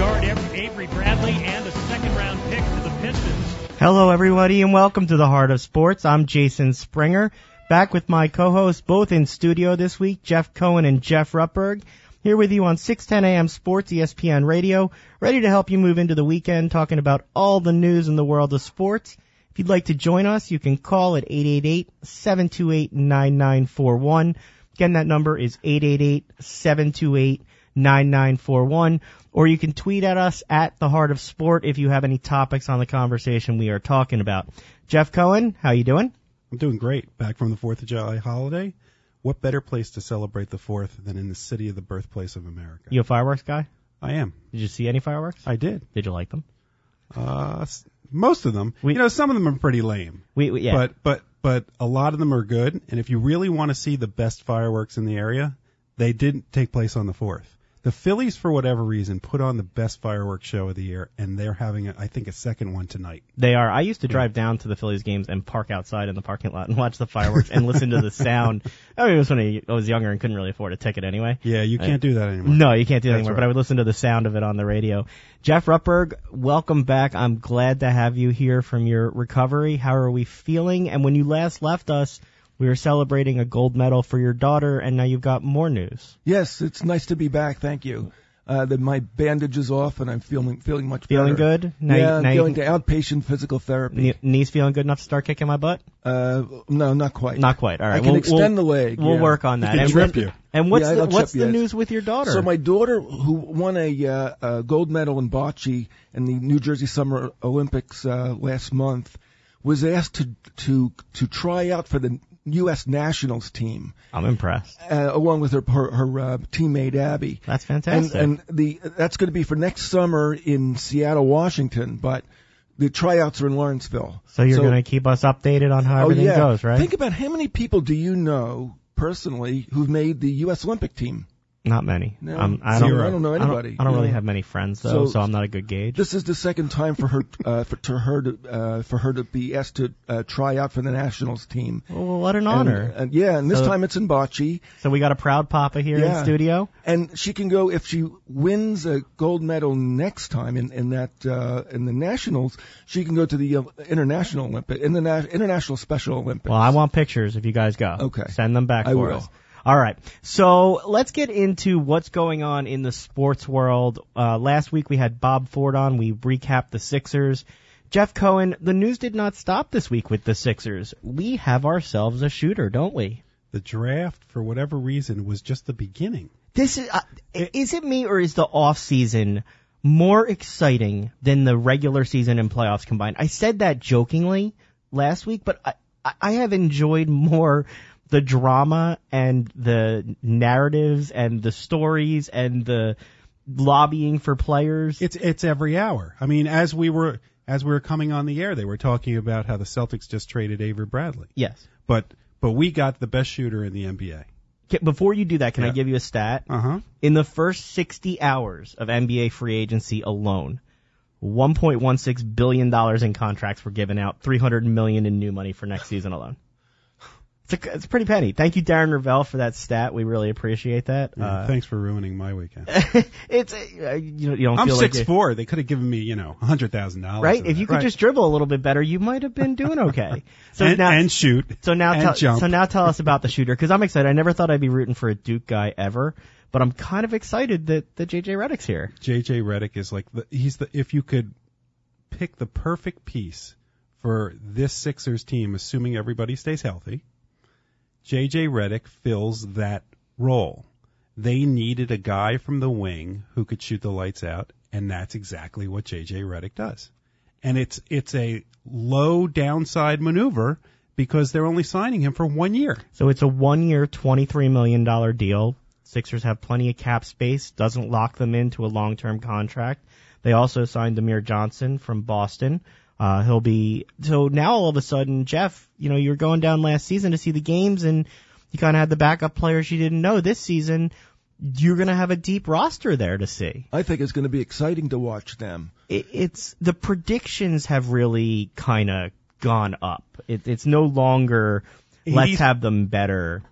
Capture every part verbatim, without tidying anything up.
guard Avery Bradley and a second-round pick for the Pistons. Hello, everybody, and welcome to the Heart of Sports. I'm Jason Springer, back with my co-hosts, both in studio this week, Jeff Cohen and Jeff Ruppberg, here with you on six ten A M Sports, E S P N Radio, ready to help you move into the weekend, talking about all the news in the world of sports. If you'd like to join us, you can call at eight eight eight, seven two eight, nine nine four one. Again, that number is eight eight eight, seven two eight, nine nine four one. Or you can tweet at us at The Heart of Sport if you have any topics on the conversation we are talking about. Jeff Cohen, how you doing? I'm doing great. Back from the fourth of July holiday. What better place to celebrate the fourth than in the city of the birthplace of America? You a fireworks guy? I am. Did you see any fireworks? I did. Did you like them? Uh, most of them. We, you know, some of them are pretty lame. We, we yeah. But but but a lot of them are good. And if you really want to see the best fireworks in the area, they didn't take place on the fourth. The Phillies, for whatever reason, put on the best fireworks show of the year, and they're having, a, I think, a second one tonight. They are. I used to drive down to the Phillies games and park outside in the parking lot and watch the fireworks and listen to the sound. I mean, it was when I was younger and couldn't really afford a ticket anyway. Yeah, you can't uh, do that anymore. No, you can't do that That's anymore, right. But I would listen to the sound of it on the radio. Jeff Ruppberg, welcome back. I'm glad to have you here from your recovery. How are we feeling? And when you last left us, we were celebrating a gold medal for your daughter, and now you've got more news. Yes, it's nice to be back. Thank you. Uh, the, my bandage is off, and I'm feeling feeling much feeling better. Feeling good? Now yeah, you, I'm now going you to outpatient physical therapy. Knee, knees feeling good enough to start kicking my butt? Uh, no, not quite. Not quite. All right. I can we'll, extend we'll, the leg. We'll yeah. work on that. He can and trip you. And what's yeah, the, what's the yet. news with your daughter? So my daughter, who won a, uh, a gold medal in bocce in the New Jersey Summer Olympics uh, last month, was asked to to to try out for the U S nationals team. I'm impressed. Uh, along with her her, her uh, teammate Abby. That's fantastic. And, and the that's going to be for next summer in Seattle, Washington. But the tryouts are in Lawrenceville. So you're so, going to keep us updated on how oh, everything yeah. goes, right? Think about how many people do you know personally who've made the U S Olympic team? Not many. No, um, I don't. I don't know anybody. I don't, I don't no. really have many friends though, so, so I'm not a good gauge. This is the second time for her uh, for to her to uh, for her to be asked to uh, try out for the nationals team. Well, what an honor! And, and yeah, and this so, time it's in bocce. So we got a proud papa here yeah. in studio, and she can go if she wins a gold medal next time in in that uh, in the nationals. She can go to the uh, international Olympic in the na- international Special Olympics. Well, I want pictures if you guys go. Okay, send them back I for will. us. All right, so let's get into what's going on in the sports world. Uh, last week we had Bob Ford on. We recapped the Sixers. Jeff Cohen, the news did not stop this week with the Sixers. We have ourselves a shooter, don't we? The draft, for whatever reason, was just the beginning. This is, uh, is it me or is the off season more exciting than the regular season and playoffs combined? I said that jokingly last week, but I, I have enjoyed more the drama and the narratives and the stories and the lobbying for players. It's it's every hour. I mean, as we were as we were coming on the air, they were talking about how the Celtics just traded Avery Bradley. Yes, but but we got the best shooter in the N B A. Before you do that, can yeah. I give you a stat? Uh huh. In the first sixty hours of N B A free agency alone, one point one six billion dollars in contracts were given out, three hundred million dollars in new money for next season alone. It's a, it's a pretty penny. Thank you, Darren Ravel, for that stat. We really appreciate that. Yeah, uh, thanks for ruining my weekend. it's uh, you, know, you don't I'm feel six like four. They could have given me, you know, a hundred thousand dollars. Right? If you could right. just dribble a little bit better, you might have been doing okay. So and, now, and shoot. So now, and tell, jump. so now tell us about the shooter, because I'm excited. I never thought I'd be rooting for a Duke guy ever, but I'm kind of excited that that J J Redick's here. J J Redick is like the, he's the if you could pick the perfect piece for this Sixers team, assuming everybody stays healthy. J J Redick fills that role. They needed a guy from the wing who could shoot the lights out, and that's exactly what J J Redick does. And it's it's a low downside maneuver because they're only signing him for one year. So it's a one-year, twenty-three million dollars deal. Sixers have plenty of cap space, doesn't lock them into a long-term contract. They also signed Amir Johnson from Boston. Uh, he'll be, so now all of a sudden, Jeff, you know, you're going down last season to see the games and you kind of had the backup players you didn't know. This season, you're going to have a deep roster there to see. I think it's going to be exciting to watch them. It, it's, the predictions have really kind of gone up. It, it's no longer, let's have them better.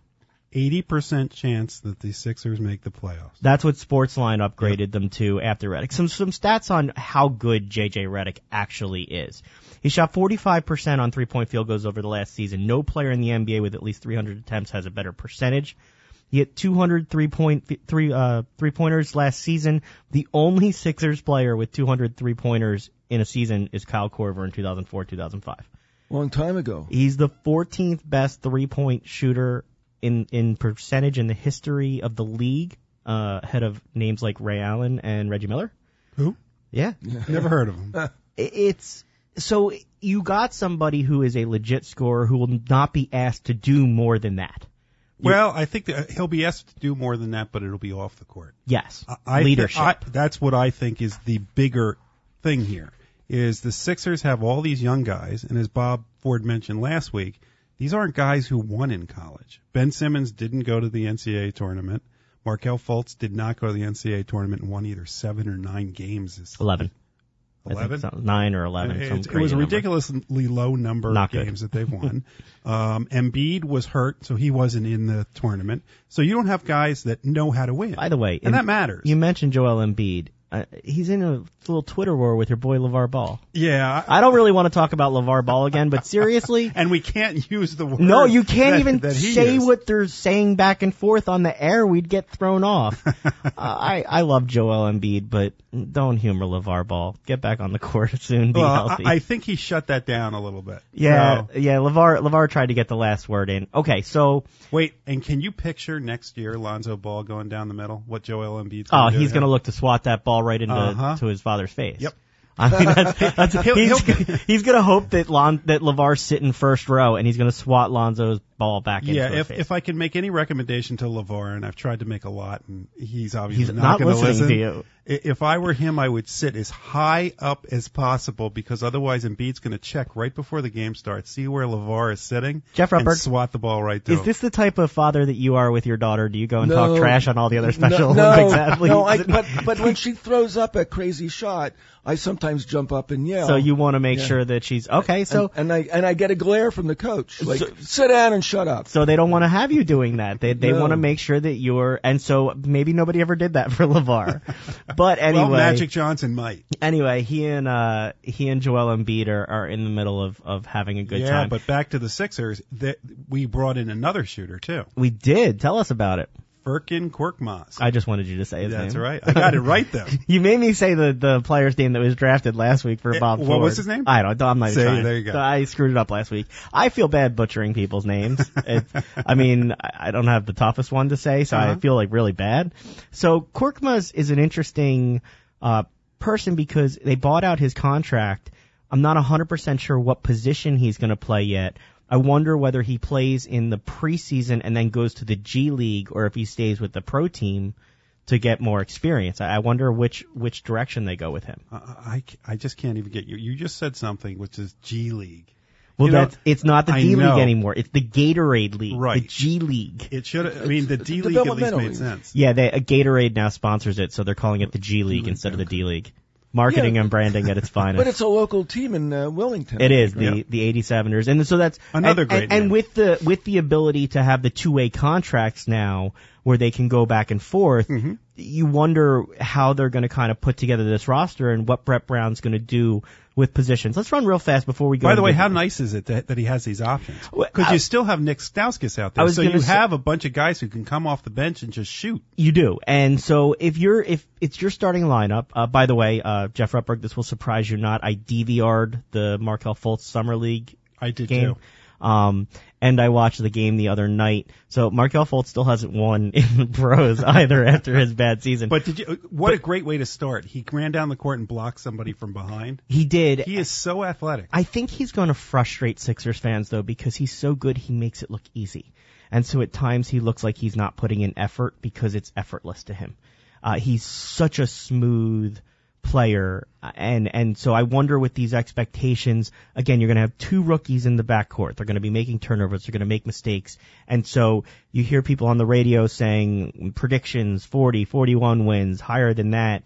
eighty percent chance that the Sixers make the playoffs. That's what Sportsline upgraded them to after Redick. Some some stats on how good J J Redick actually is. He shot forty-five percent on three-point field goals over the last season. No player in the N B A with at least three hundred attempts has a better percentage. He hit two hundred three-point three uh three-pointers last season. The only Sixers player with two hundred three-pointers in a season is Kyle Korver in two thousand four two thousand five. Long time ago. He's the fourteenth best three-point shooter in in percentage in the history of the league, uh, ahead of names like Ray Allen and Reggie Miller. Who? Yeah. Never heard of him. It's so you got somebody who is a legit scorer who will not be asked to do more than that. Well, I think that he'll be asked to do more than that, but it'll be off the court. Yes. I, Leadership. I, that's what I think is the bigger thing here, is the Sixers have all these young guys, and as Bob Ford mentioned last week, these aren't guys who won in college. Ben Simmons didn't go to the N C double A tournament. Markelle Fultz did not go to the N C double A tournament and won either seven or nine games. This Eleven. Eleven? So, nine or eleven. Some It, it crazy was a number. ridiculously low number Not of good. games that they've won. um, Embiid was hurt, so he wasn't in the tournament. So you don't have guys that know how to win. By the way, and in- that matters. You mentioned Joel Embiid. Uh, he's in a little Twitter war with your boy LeVar Ball. yeah. I don't really want to talk about LeVar Ball again, but seriously, And we can't use the word. no, you can't that- even that he say used. what they're saying back and forth on the air. We'd get thrown off. uh, I I love Joel Embiid, but don't humor LeVar Ball. Get back on the court soon. Be Well, healthy. I, I think he shut that down a little bit. yeah, So- yeah. LeVar LeVar tried to get the last word in. Okay, so wait, and can you picture next year Lonzo Ball going down the middle? What Joel Embiid's oh, going to do? he's going to look to swat that ball right into Uh-huh. to his father's face. Yep. I mean, that's, that's, He'll- he's, he'll- he's going to hope that Lon, that LeVar's sitting first row and he's going to swat Lonzo's ball back into Yeah, his if face. if I can make any recommendation to LeVar, and I've tried to make a lot, and he's obviously He's not, not going to listening listen. to you. I- If I were him, I would sit as high up as possible, because otherwise Embiid's going to check right before the game starts, see where LeVar is sitting, Jeff and Ruppert, swat the ball right to Is him. this the type of father that you are with your daughter? Do you go and No. talk trash on all the other Special no, Olympics no, athletes? no, I, but but when she throws up a crazy shot, I sometimes jump up and yell. So you want to make Yeah. sure that she's okay. So and, and I and I get a glare from the coach, like So- sit down and shut up. so they don't want to have you doing that. They they No. want to make sure that you're. And so maybe nobody ever did that for LeVar. But anyway, Well, Magic Johnson might. anyway, he and uh he and Joel Embiid are, are in the middle of, of having a good yeah, time. but back to the Sixers, that we brought in another shooter too, We did. Tell us about it. Firkin Korkmaz. I just wanted you to say his That's name. right. I got it right though. You made me say the, the player's name that was drafted last week for Eh, Bob what Ford. was his name? I don't. I'm not Say, trying. there you go. I screwed it up last week. I feel bad butchering people's names. It, I mean, I I don't have the toughest one to say, so I Uh-huh. feel like really bad. So Korkmaz is an interesting uh, person because they bought out his contract. I'm not one hundred percent sure what position he's going to play yet. I wonder whether he plays in the preseason and then goes to the G League, or if he stays with the pro team to get more experience. I I wonder which which direction they go with him. I, I, I just can't even get you. You just said something which is G League. Well, You know, that's it's not the I D know. League anymore. It's the Gatorade League, the Right. G League. It should. I mean, the It's D a League at least developmental made league. sense. Yeah, they, uh, Gatorade now sponsors it, so they're calling it the G League instead of the D League. Marketing Yeah. and branding at its finest. But it's a local team in uh, Wellington. It is the Yeah. the eighty-seveners, and so that's Another and, great and, and name. with the with the ability to have the two-way contracts now, where they can go back and forth. Mm-hmm. You wonder how they're going to kind of put together this roster and what Brett Brown's going to do with positions. Let's run real fast before we go. By the into way, how nice is it that, that he has these options? Well, Because I- you still have Nick Stauskas out I there, was so gonna you say- have a bunch of guys who can come off the bench and just shoot. You do. And so if you're if it's your starting lineup, uh, by the way, uh, Jeff Ruppert, this will surprise you not. I D V R'd the Markelle Fultz Summer League I did game. too. Um, and I watched the game the other night. So Markelle Fultz still hasn't won in the pros either after his bad season. But did you? What a great way to start! He ran down the court and blocked somebody from behind. he did. He is so athletic. I think he's going to frustrate Sixers fans though, because he's so good he makes it look easy. And so at times he looks like he's not putting in effort because it's effortless to him. Uh, he's such a smooth player, and and so I wonder with these expectations, again, you're going to have two rookies in the backcourt. They're going to be making turnovers. They're going to make mistakes. And so you hear people on the radio saying predictions, forty, forty-one wins, higher than that.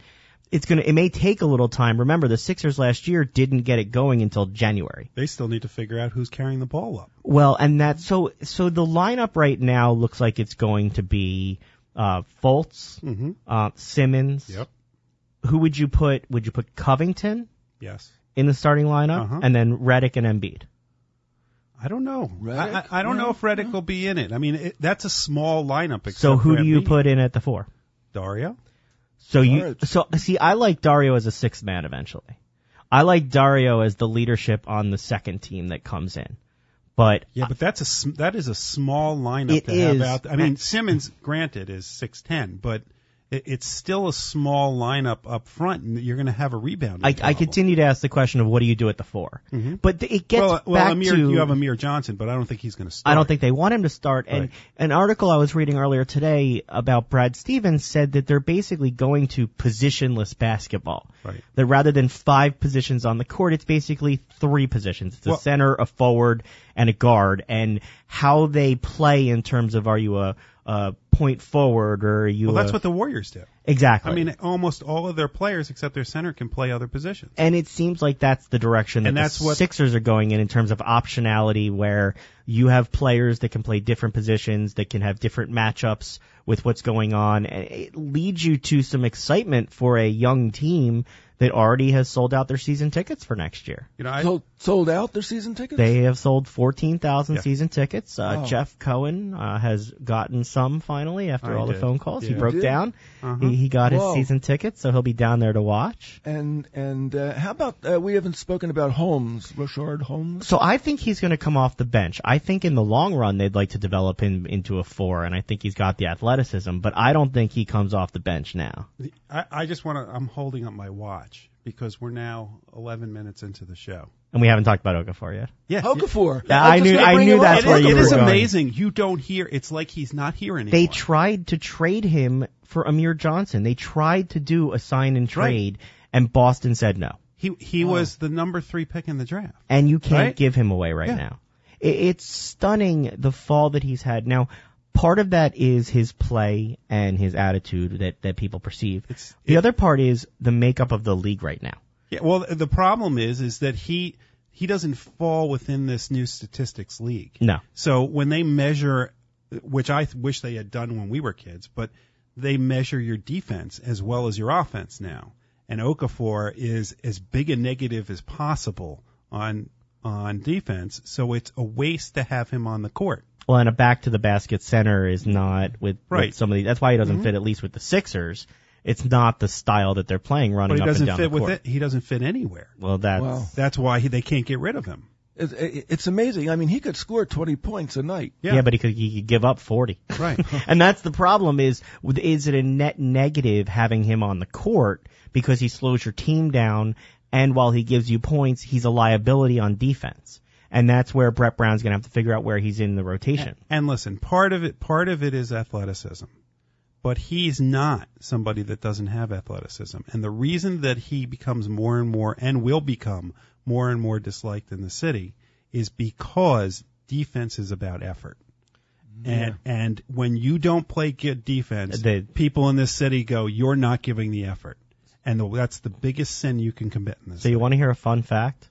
it's gonna, it may take a little time. Remember, the Sixers last year didn't get it going until January. They still need to figure out who's carrying the ball up. Well, and that, so, so the lineup right now looks like it's going to be, uh, Fultz, Mm-hmm. uh, Simmons. Yep. Who would you put, would you put Covington Yes. in the starting lineup? Uh-huh. And then Redick and Embiid? I don't know. Redick? I, I don't Yeah. know if Redick will be in it. I mean, it, that's a small lineup. Except So who for do you Embiid. put in at the four? Dario? So you, Saric. so see, I like Dario as a sixth man eventually. I like Dario as the leadership on the second team that comes in. But Yeah, but that's a sm- that is a small lineup It to have is. out. I mean, Simmons, granted, is six ten, but it, it's still a small lineup up front, and you're going to have a rebounding I, I problem. continue to ask the question of what do you do at the four? Mhm. But th- it gets well, well, back Amir, to you have Amir Johnson, but I don't think he's going to start. I don't think they want him to start. And Right. an article I was reading earlier today about Brad Stevens said that they're basically going to positionless basketball. Right. That rather than five positions on the court, it's basically three positions. It's a Well- center, a forward, and a guard. And how they play in terms of are you a, a point forward or are you Well, that's a, what the Warriors do. exactly. I mean, almost all of their players, except their center, can play other positions. And it seems like that's the direction that And that's the what- Sixers are going in in terms of optionality, where you have players that can play different positions, that can have different matchups with what's going on. And it leads you to some excitement for a young team that already has sold out their season tickets for next year. You know, I, Sold, sold out their season tickets? They have sold fourteen thousand Yeah. season tickets. Uh, Wow. Jeff Cohen uh, has gotten some finally after I all the did. phone calls. He Yeah. broke Did? down. Uh-huh. He, he got his Whoa. season tickets, so he'll be down there to watch. And and uh, how about uh, we haven't spoken about Holmes, Rashard Holmes? So I think he's going to come off the bench. I think in the long run they'd like to develop him into a four, and I think he's got the athleticism, but I don't think he comes off the bench now. I, I just want to. I'm holding up my watch because we're now eleven minutes into the show. And we haven't talked about Okafor yet. Yeah, Okafor. Yeah, I I was knew- just gonna I bring knew him that's up. It where is, you it were is going. amazing. You don't hear. It's like he's not here anymore. They tried to trade him for Amir Johnson. They tried to do a sign and trade, and Boston said no. He he was the number three pick in the draft. And you can't Right? give him away right Yeah. now. It, it's stunning the fall that he's had. Now, part of that is his play and his attitude that, that people perceive. It's- the it- other part is the makeup of the league right now. Yeah. Well, the problem is is that he he doesn't fall within this new statistics league. No. So when they measure, which I th- wish they had done when we were kids, but they measure your defense as well as your offense now. And Okafor is as big a negative as possible on on defense, so it's a waste to have him on the court. Well, and a back to the basket center is not with, Right. with some of the, that's why he doesn't fit at least with the Sixers. It's not the style that they're playing running But he up and doesn't down fit the court. with it. He doesn't fit anywhere. Well, that's, Wow. That's why he, they can't get rid of him. It, it, it's amazing. I mean, he could score twenty points a night. yeah. but he could, he could give up forty. Right. And that's the problem is, is it a net negative having him on the court because he slows your team down, and while he gives you points, he's a liability on defense. And that's where Brett Brown's going to have to figure out where he's in the rotation. And listen, part of it, part of it is athleticism, but he's not somebody that doesn't have athleticism. And the reason that he becomes more and more and will become more and more disliked in the city is because defense is about effort. And and when you don't play good defense, The- people in this city go, "You're not giving the effort," and the, that's the biggest sin you can commit in this. So you city. want to hear a fun fact?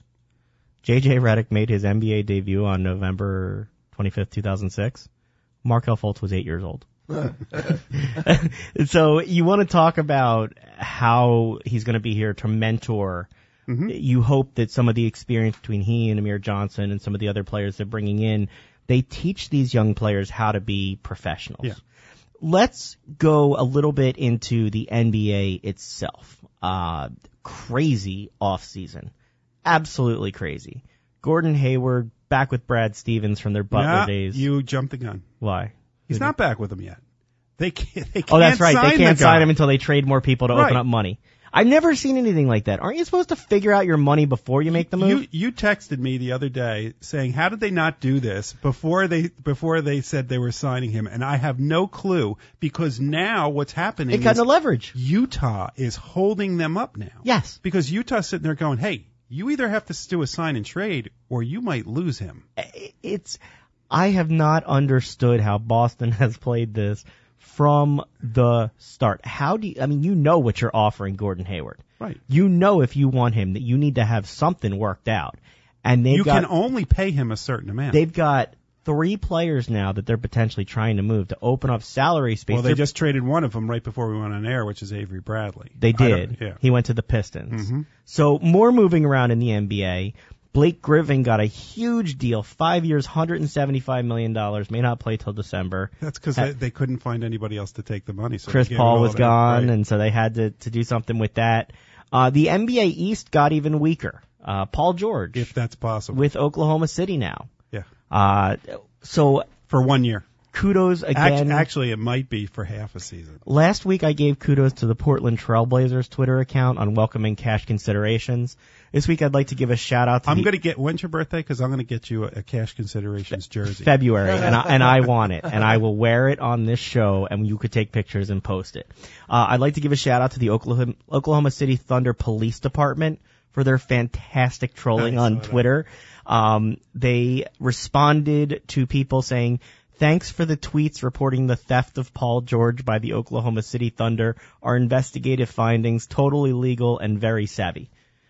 J J Redick made his N B A debut on November twenty-fifth, two thousand six. Markelle Fultz was eight years old. So you want to talk about how he's going to be here to mentor. Mm-hmm. You hope that some of the experience between he and Amir Johnson and some of the other players they're bringing in, they teach these young players how to be professionals. Yeah. Let's go a little bit into the N B A itself. Uh, crazy offseason. Absolutely crazy. Gordon Hayward back with Brad Stevens from their Butler Nah, days. you jumped the gun. Why? He's not back with them yet. They can't. They can't Oh, that's right. Sign They can't the sign guy. him until they trade more people to Right. open up money. I've never seen anything like that. Aren't you supposed to figure out your money before you make the move? You you texted me the other day saying, "How did they not do this before they before they said they were signing him?" And I have no clue because now what's happening it got is no leverage. Utah is holding them up now. Yes. Because Utah's sitting there going, "Hey, you either have to do a sign and trade or you might lose him." It's, I have not understood how Boston has played this from the start. How do you, I mean, you know what you're offering Gordon Hayward. Right. You know if you want him that you need to have something worked out. And they've You got, can only pay him a certain amount. They've got three players now that they're potentially trying to move to open up salary space. Well, they They're, just traded one of them right before we went on air, which is Avery Bradley. They I did. don't- Yeah. He went to the Pistons. Mm-hmm. So more moving around in the N B A. Blake Griffin got a huge deal, five years, one hundred seventy-five million dollars, may not play till December. That's because they, they couldn't find anybody else to take the money. So Chris they gave Paul it all was to- gone, right. and so they had to, to do something with that. Uh, the N B A East got even weaker. Uh, Paul George if that's possible. with Oklahoma City now. Yeah. Uh, so For one year. kudos again. Actually, actually, it might be for half a season. Last week I gave kudos to the Portland Trailblazers Twitter account on welcoming cash considerations. This week I'd like to give a shout out to I'm the going to get, when's your birthday? Because I'm going to get you a, a cash considerations jersey. February, and I, and I want it, and I will wear it on this show, and you could take pictures and post it. Uh, I'd like to give a shout out to the Oklahoma, Oklahoma City Thunder Police Department for their fantastic trolling on Twitter. Um, they responded to people saying, "Thanks for the tweets reporting the theft of Paul George by the Oklahoma City Thunder. Our investigative findings totally legal and very savvy."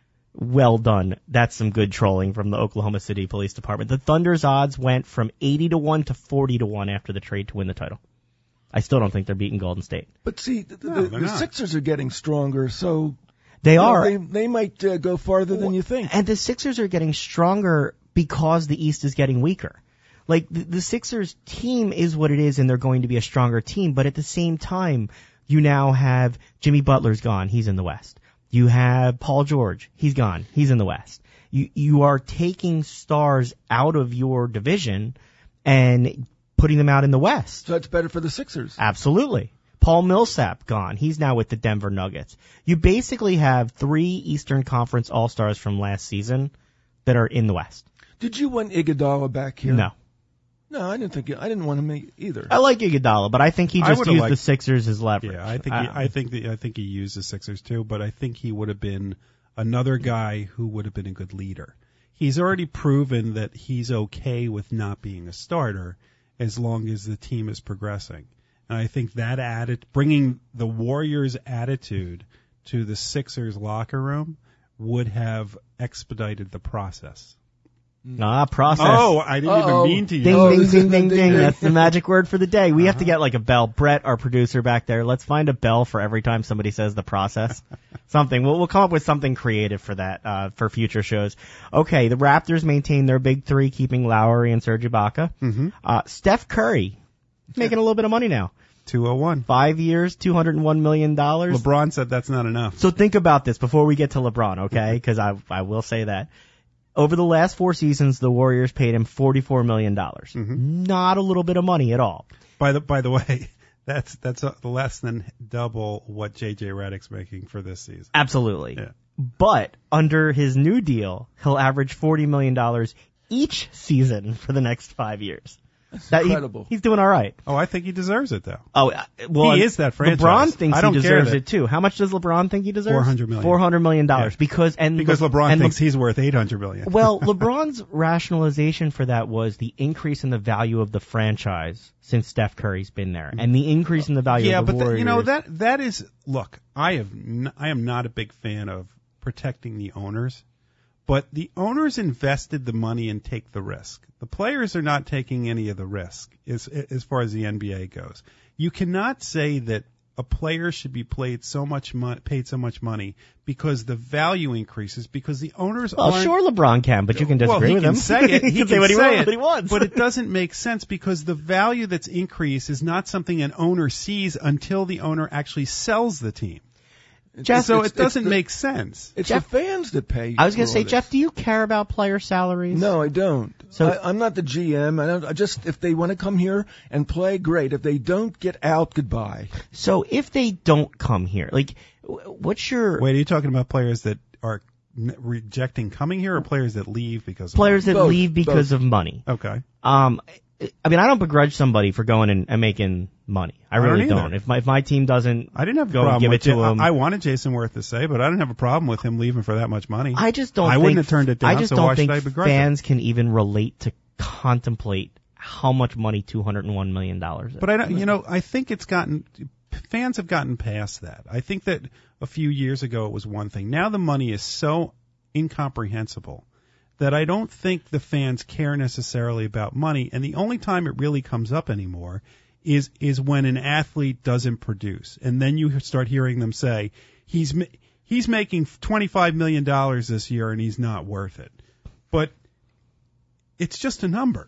Well done. That's some good trolling from the Oklahoma City Police Department. The Thunder's odds went from eighty to one to forty to one after the trade to win the title. I still don't think they're beating Golden State. But see, the, No, the, they're the not. Sixers are getting stronger, so They you know, are. they, they might uh, go farther than you think. And the Sixers are getting stronger because the East is getting weaker. Like, the, the Sixers team is what it is, and they're going to be a stronger team, but at the same time, you now have Jimmy Butler's gone. He's in the West. You have Paul George. He's gone. He's in the West. You, you are taking stars out of your division and putting them out in the West. So that's better for the Sixers. Absolutely. Paul Millsap gone. He's now with the Denver Nuggets. You basically have three Eastern Conference All-Stars from last season that are in the West. Did you want Iguodala back here? No. No, I didn't think I didn't want him either. I like Iguodala, but I think he I just would've used liked- the Sixers as leverage. Yeah, I think he, Uh, I think the, I think he used the Sixers too, but I think he would have been another guy who would have been a good leader. He's already proven that he's okay with not being a starter as long as the team is progressing. And I think that added, bringing the Warriors' attitude to the Sixers locker room would have expedited the process. Ah, process. Oh, I didn't Uh-oh. even mean to use Ding, Oh, ding, this ding, is ding, the ding. ding. That's the magic word for the day. We have to get like a bell. Brett, our producer back there, let's find a bell for every time somebody says the process. Something. We'll, we'll come up with something creative for that, uh, for future shows. Okay, the Raptors maintain their big three, keeping Lowry and Serge Ibaka. Mm-hmm. Uh, Steph Curry, making a little bit of money now. two oh one. Five years, two hundred one million dollars. LeBron said that's not enough. So think about this before we get to LeBron, okay? Because I, I will say that. Over the last four seasons, the Warriors paid him forty-four million dollars. Mm-hmm. Not a little bit of money at all. By the by the way, that's that's uh, less than double what J J Redick's making for this season. Absolutely. Yeah. But under his new deal, he'll average forty million dollars each season for the next five years. That's That- he- incredible. he's doing all right. Oh, I think he deserves it though. Oh, uh, well, He is that franchise. LeBron thinks I don't he care deserves that- it too. How much does LeBron think he deserves? four hundred million. Four hundred million dollars. Yeah. Because and Because Le- LeBron and thinks Le- he's worth eight hundred million. Well, LeBron's rationalization for that was the increase in the value of the franchise since Steph Curry's been there, and the increase in the value yeah, of the but the, Warriors. you know that that is look. I have n- I am not a big fan of protecting the owners, but the owners invested the money and take the risk. The players are not taking any of the risk as as far as the N B A goes. You cannot say that a player should be played so much mo- paid so much money because the value increases because the owners well, aren't. sure, LeBron can, but you can disagree well, he with can him. say it. He, can, can say what he, say wants, it, what he wants. but it doesn't make sense because the value that's increased is not something an owner sees until the owner actually sells the team. Jeff, so it's- it doesn't it's the- make sense. It's Jeff- the fans that pay. I was going to for say, all this. Jeff, do you care about player salaries? No, I don't. So- I, I'm not the G M. I, don't, I just if they want to come here and play, great. If they don't, get out. Goodbye. So if they don't come here, like, w- what's your Wait, are you talking about players that are n- rejecting coming here or players that leave because of players that Both, leave because both. of money? Okay. Um, I mean, I don't begrudge somebody for going and, and making money. I I don't really either. don't. If my if my team doesn't, I didn't have a Go and problem give with it to Ja- him. I, I wanted Jason Worth to say, but I didn't have a problem with him leaving for that much money. I just don't. I think, wouldn't have turned it down, I just so don't why should think I begrudge it? fans can even relate to contemplate how much money two hundred one million dollars is. But I don't, you know, I think it's gotten, fans have gotten past that. I think that a few years ago it was one thing. Now the money is so incomprehensible that I don't think the fans care necessarily about money. And the only time it really comes up anymore is is when an athlete doesn't produce, and then you start hearing them say he's he's making twenty-five million dollars this year and he's not worth it. But it's just a number.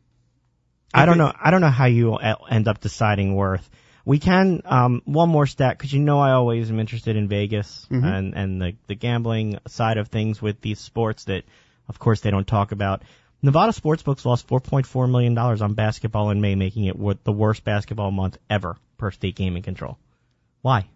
I don't know. I don't know how you end up deciding worth. We can um, one more stat, because you know I always am interested in Vegas mm-hmm. and and the the gambling side of things with these sports that, of course, they don't talk about. Nevada sportsbooks lost four point four million dollars on basketball in May, making it the worst basketball month ever per state gaming control. Why?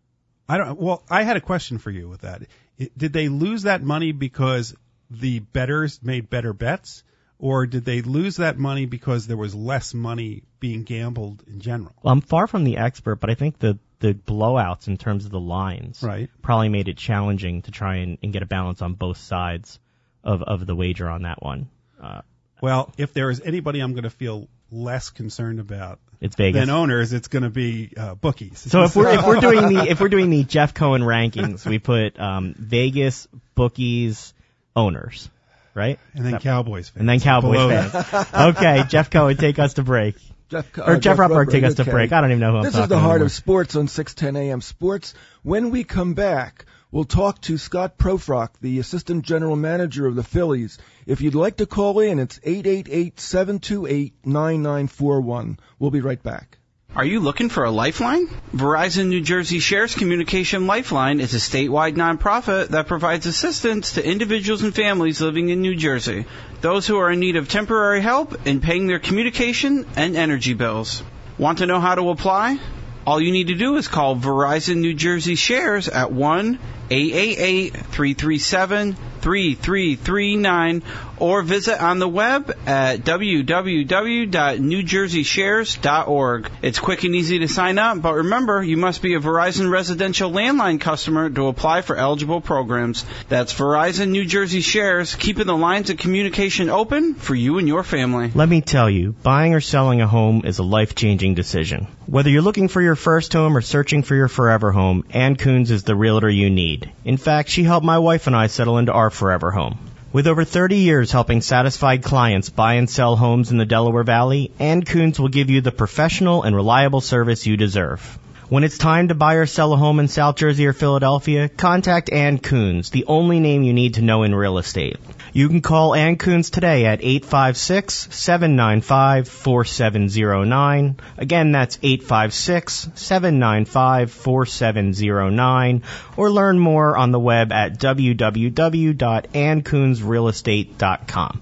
I don't. Well, I had a question for you with that. It, did they lose that money because the bettors made better bets, or did they lose that money because there was less money being gambled in general? Well, I'm far from the expert, but I think the the blowouts in terms of the lines right. probably made it challenging to try and, and get a balance on both sides of, of the wager on that one. Uh, well, if there is anybody I'm going to feel less concerned about it's Vegas. than owners, it's going to be uh, bookies. So if we're if we're doing the if we're doing the Jeff Cohen rankings, we put um, Vegas, bookies, owners, right? And then that, Cowboys fans. And then Cowboys fans. Okay, Jeff Cohen, take us to break. Jeff, uh, or Jeff, Jeff Ruppert, take us to okay. break. I don't even know who I'm this talking is the Heart anymore. of Sports on six ten A M Sports. When we come back, we'll talk to Scott Profrock, the Assistant General Manager of the Phillies. If you'd like to call in, it's eight eight eight, seven two eight, nine nine four one. We'll be right back. Are you looking for a lifeline? Verizon New Jersey Shares Communication Lifeline is a statewide nonprofit that provides assistance to individuals and families living in New Jersey, those who are in need of temporary help in paying their communication and energy bills. Want to know how to apply? All you need to do is call Verizon New Jersey Shares at one eight eight eight, three three seven, three three three nine or visit on the web at w w w dot new jersey shares dot org. It's quick and easy to sign up, but remember, you must be a Verizon residential landline customer to apply for eligible programs. That's Verizon New Jersey Shares, keeping the lines of communication open for you and your family. Let me tell you, buying or selling a home is a life-changing decision. Whether you're looking for your first home or searching for your forever home, Ann Coons is the realtor you need. In fact, she helped my wife and I settle into our forever home. With over thirty years helping satisfied clients buy and sell homes in the Delaware Valley, Ann Coons will give you the professional and reliable service you deserve. When it's time to buy or sell a home in South Jersey or Philadelphia, contact Ann Coons, the only name you need to know in real estate. You can call Ann Coons today at eight five six, seven nine five, four seven zero nine. Again, that's eight five six, seven nine five, four seven zero nine. Or learn more on the web at w w w dot ann coons real estate dot com.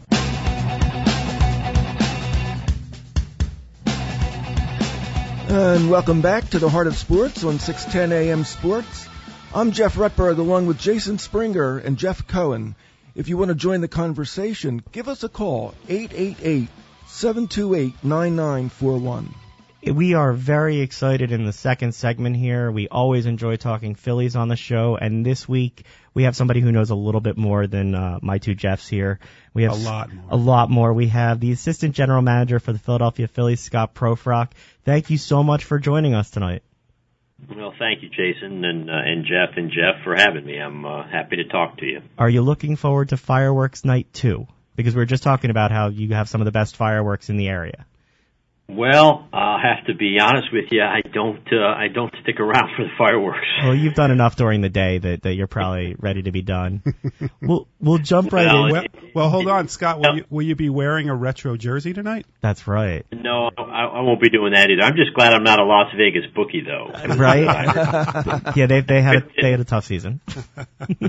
And welcome back to the Heart of Sports on six ten A M Sports. I'm Jeff Rutberg along with Jason Springer and Jeff Cohen. If you want to join the conversation, give us a call, eight eight eight, seven two eight, nine nine four one. We are very excited in the second segment here. We always enjoy talking Phillies on the show, and this week we have somebody who knows a little bit more than uh, my two Jeffs here. We have a lot more. A lot more. We have the Assistant General Manager for the Philadelphia Phillies, Scott Profrock. Thank you so much for joining us tonight. Well, thank you, Jason, and uh, and Jeff and Jeff for having me. I'm uh, happy to talk to you. Are you looking forward to fireworks night too? Because we were just talking about how you have some of the best fireworks in the area. Well, I'll have to be honest with you. I don't. Uh, I don't stick around for the fireworks. Well, you've done enough during the day that, that you're probably ready to be done. We'll we'll jump right well, in. Well, well, hold on, Scott. Will Yep. you, will you be wearing a retro jersey tonight? That's right. No, I, I won't be doing that either. I'm just glad I'm not a Las Vegas bookie, though. Right? Yeah, they they had a, they had a tough season. uh,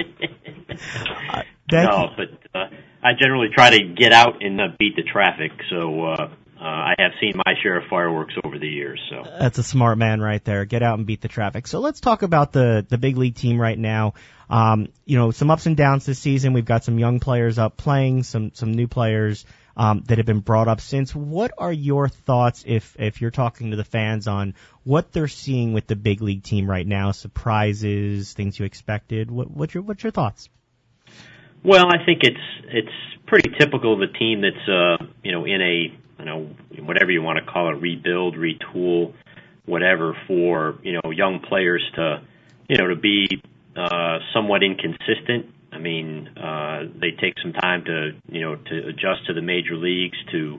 no, but uh, I generally try to get out and uh, beat the traffic. So. Uh, Uh, I have seen my share of fireworks over the years. So that's a smart man right there. Get out and beat the traffic. So let's talk about the the big league team right now. Um, you know, some ups and downs this season. We've got some young players up playing, some some new players um, that have been brought up since. What are your thoughts, if if you're talking to the fans, on what they're seeing with the big league team right now? Surprises, things you expected. What what's your what's your thoughts? Well, I think it's it's pretty typical of a team that's uh, you know in a you know whatever you want to call it, rebuild, retool, whatever, for you know young players to you know to be uh, somewhat inconsistent. I mean, uh, they take some time to you know to adjust to the major leagues, to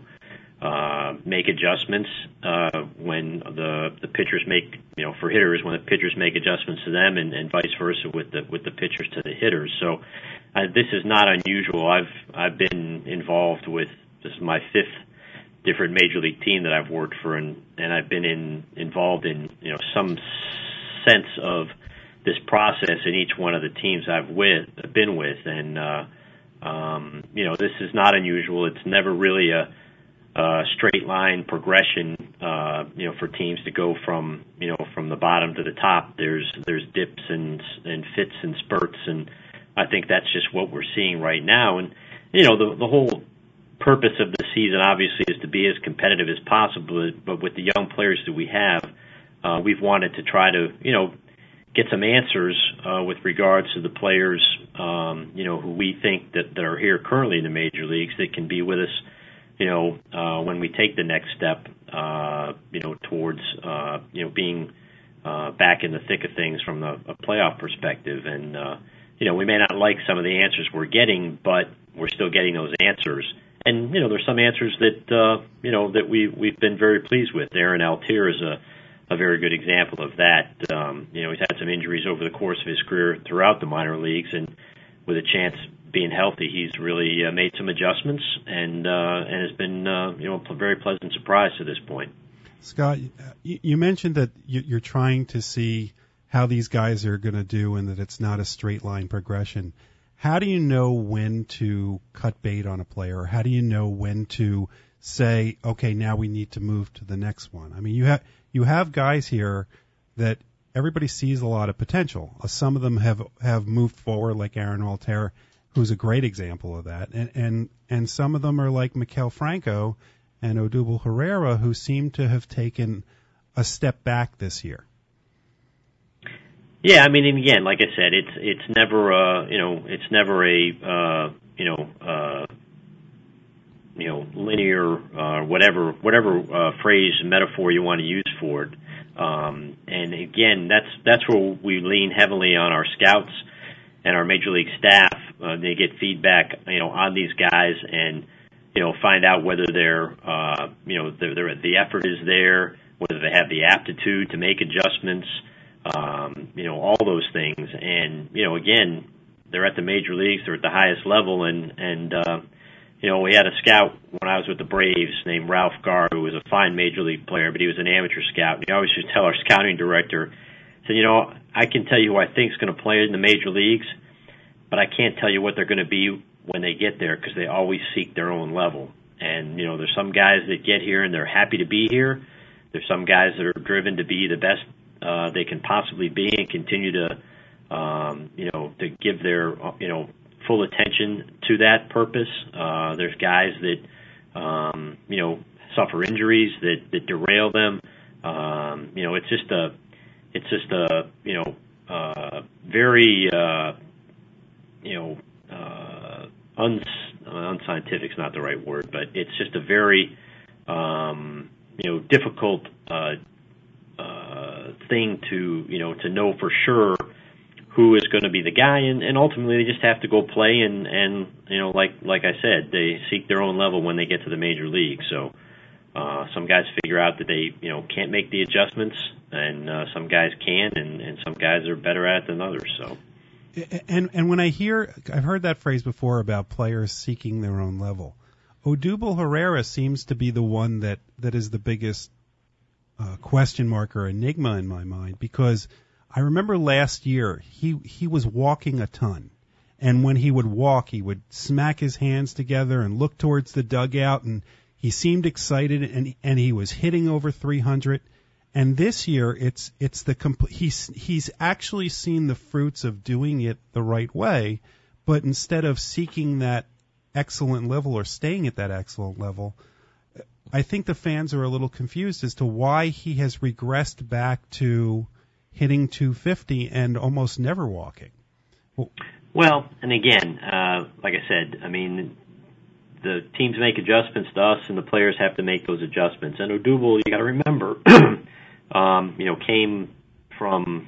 uh, make adjustments uh, when the the pitchers make you know for hitters when the pitchers make adjustments to them, and, and vice versa with the with the pitchers to the hitters. So. Uh, this is not unusual. I've I've been involved with this is my fifth different major league team that I've worked for, and, and I've been in involved in you know some sense of this process in each one of the teams I've with been with, and uh, um, you know this is not unusual. It's never really a, a straight line progression, uh, you know, for teams to go from you know from the bottom to the top. There's there's dips and and fits and spurts, and I think that's just what we're seeing right now. And, you know, the, the whole purpose of the season, obviously, is to be as competitive as possible. But with the young players that we have, uh, we've wanted to try to, you know, get some answers uh, with regards to the players, um, you know, who we think that, that are here currently in the major leagues that can be with us, you know, uh, when we take the next step, uh, you know, towards, uh, you know, being uh, back in the thick of things from the, a playoff perspective. And, uh, You know, we may not like some of the answers we're getting, but we're still getting those answers. And, you know, there's some answers that, uh, you know, that we, we've been very pleased with. Aaron Altier is a, a very good example of that. Um, you know, he's had some injuries over the course of his career throughout the minor leagues, and with a chance being healthy, he's really uh, made some adjustments and, uh, and has been, uh, you know, a very pleasant surprise to this point. Scott, you mentioned that you're trying to see how these guys are going to do and that it's not a straight line progression. How do you know when to cut bait on a player? Or how do you know when to say, okay, now we need to move to the next one? I mean, you have you have guys here that everybody sees a lot of potential. Some of them have, have moved forward, like Aaron Altier, who's a great example of that. And, and, and some of them are like Maikel Franco and Odubel Herrera, who seem to have taken a step back this year. Yeah, I mean, and again, like I said, it's it's never uh you know it's never a uh you know uh you know linear uh whatever whatever uh, phrase metaphor you want to use for it. Um, and again, that's that's where we lean heavily on our scouts and our major league staff. Uh, they get feedback you know on these guys and you know find out whether they're uh you know they're, they're, the effort is there, whether they have the aptitude to make adjustments. Um, you know, all those things. And, you know, again, they're at the major leagues, they're at the highest level. And, and uh, you know, we had a scout when I was with the Braves named Ralph Garr, who was a fine major league player, but he was an amateur scout. And he always used to tell our scouting director, said, you know, I can tell you who I think is going to play in the major leagues, but I can't tell you what they're going to be when they get there because they always seek their own level. And, you know, there's some guys that get here and they're happy to be here. There's some guys that are driven to be the best Uh, they can possibly be and continue to, um, you know, to give their, you know, full attention to that purpose. Uh, there's guys that, um, you know, suffer injuries that, that derail them. Um, you know, it's just a, it's just a, you know, uh, very, uh, you know, uh, uns- unscientific is not the right word, but it's just a very, um, you know, difficult, uh, Uh, thing to you know to know for sure who is going to be the guy, and, and ultimately they just have to go play and, and you know like like I said, they seek their own level when they get to the major league. So uh, some guys figure out that they you know can't make the adjustments, and uh, some guys can, and, and some guys are better at it than others. So and and when I hear I've heard that phrase before about players seeking their own level. Odubel Herrera seems to be the one that, that is the biggest Uh, question mark or enigma in my mind, because I remember last year he he was walking a ton, and when he would walk, he would smack his hands together and look towards the dugout, and he seemed excited, and and he was hitting over three hundred. And this year, it's it's the complete. He's he's actually seen the fruits of doing it the right way, but instead of seeking that excellent level or staying at that excellent level, I think the fans are a little confused as to why he has regressed back to hitting two fifty and almost never walking. Well, Well, and again, uh, like I said, I mean, the teams make adjustments to us, and the players have to make those adjustments. And Odubel, you got to remember, um, you know, came from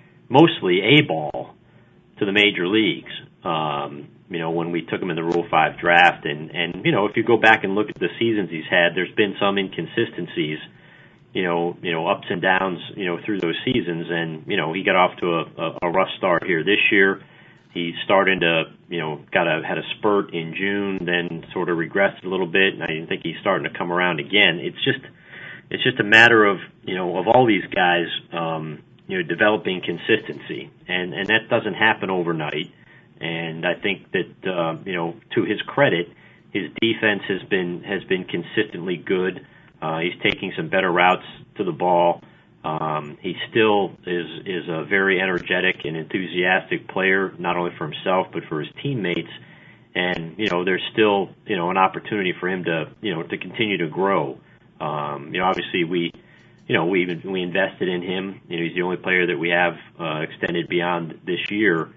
mostly A ball to the major leagues. Um, you know, when we took him in the Rule Five draft, and and you know, if you go back and look at the seasons he's had, there's been some inconsistencies. You know, you know, ups and downs. You know, through those seasons, and you know, he got off to a, a, a rough start here this year. He's starting to, you know, got a had a spurt in June, then sort of regressed a little bit, and I think he's starting to come around again. It's just, it's just a matter of, you know, of all these guys, um, you know, developing consistency, and and that doesn't happen overnight. And I think that, uh, you know, to his credit, his defense has been has been consistently good. Uh, he's taking some better routes to the ball. Um, he still is is a very energetic and enthusiastic player, not only for himself but for his teammates. And you know, there's still you know an opportunity for him to you know to continue to grow. Um, you know, obviously we you know we we invested in him. You know, he's the only player that we have uh, extended beyond this year,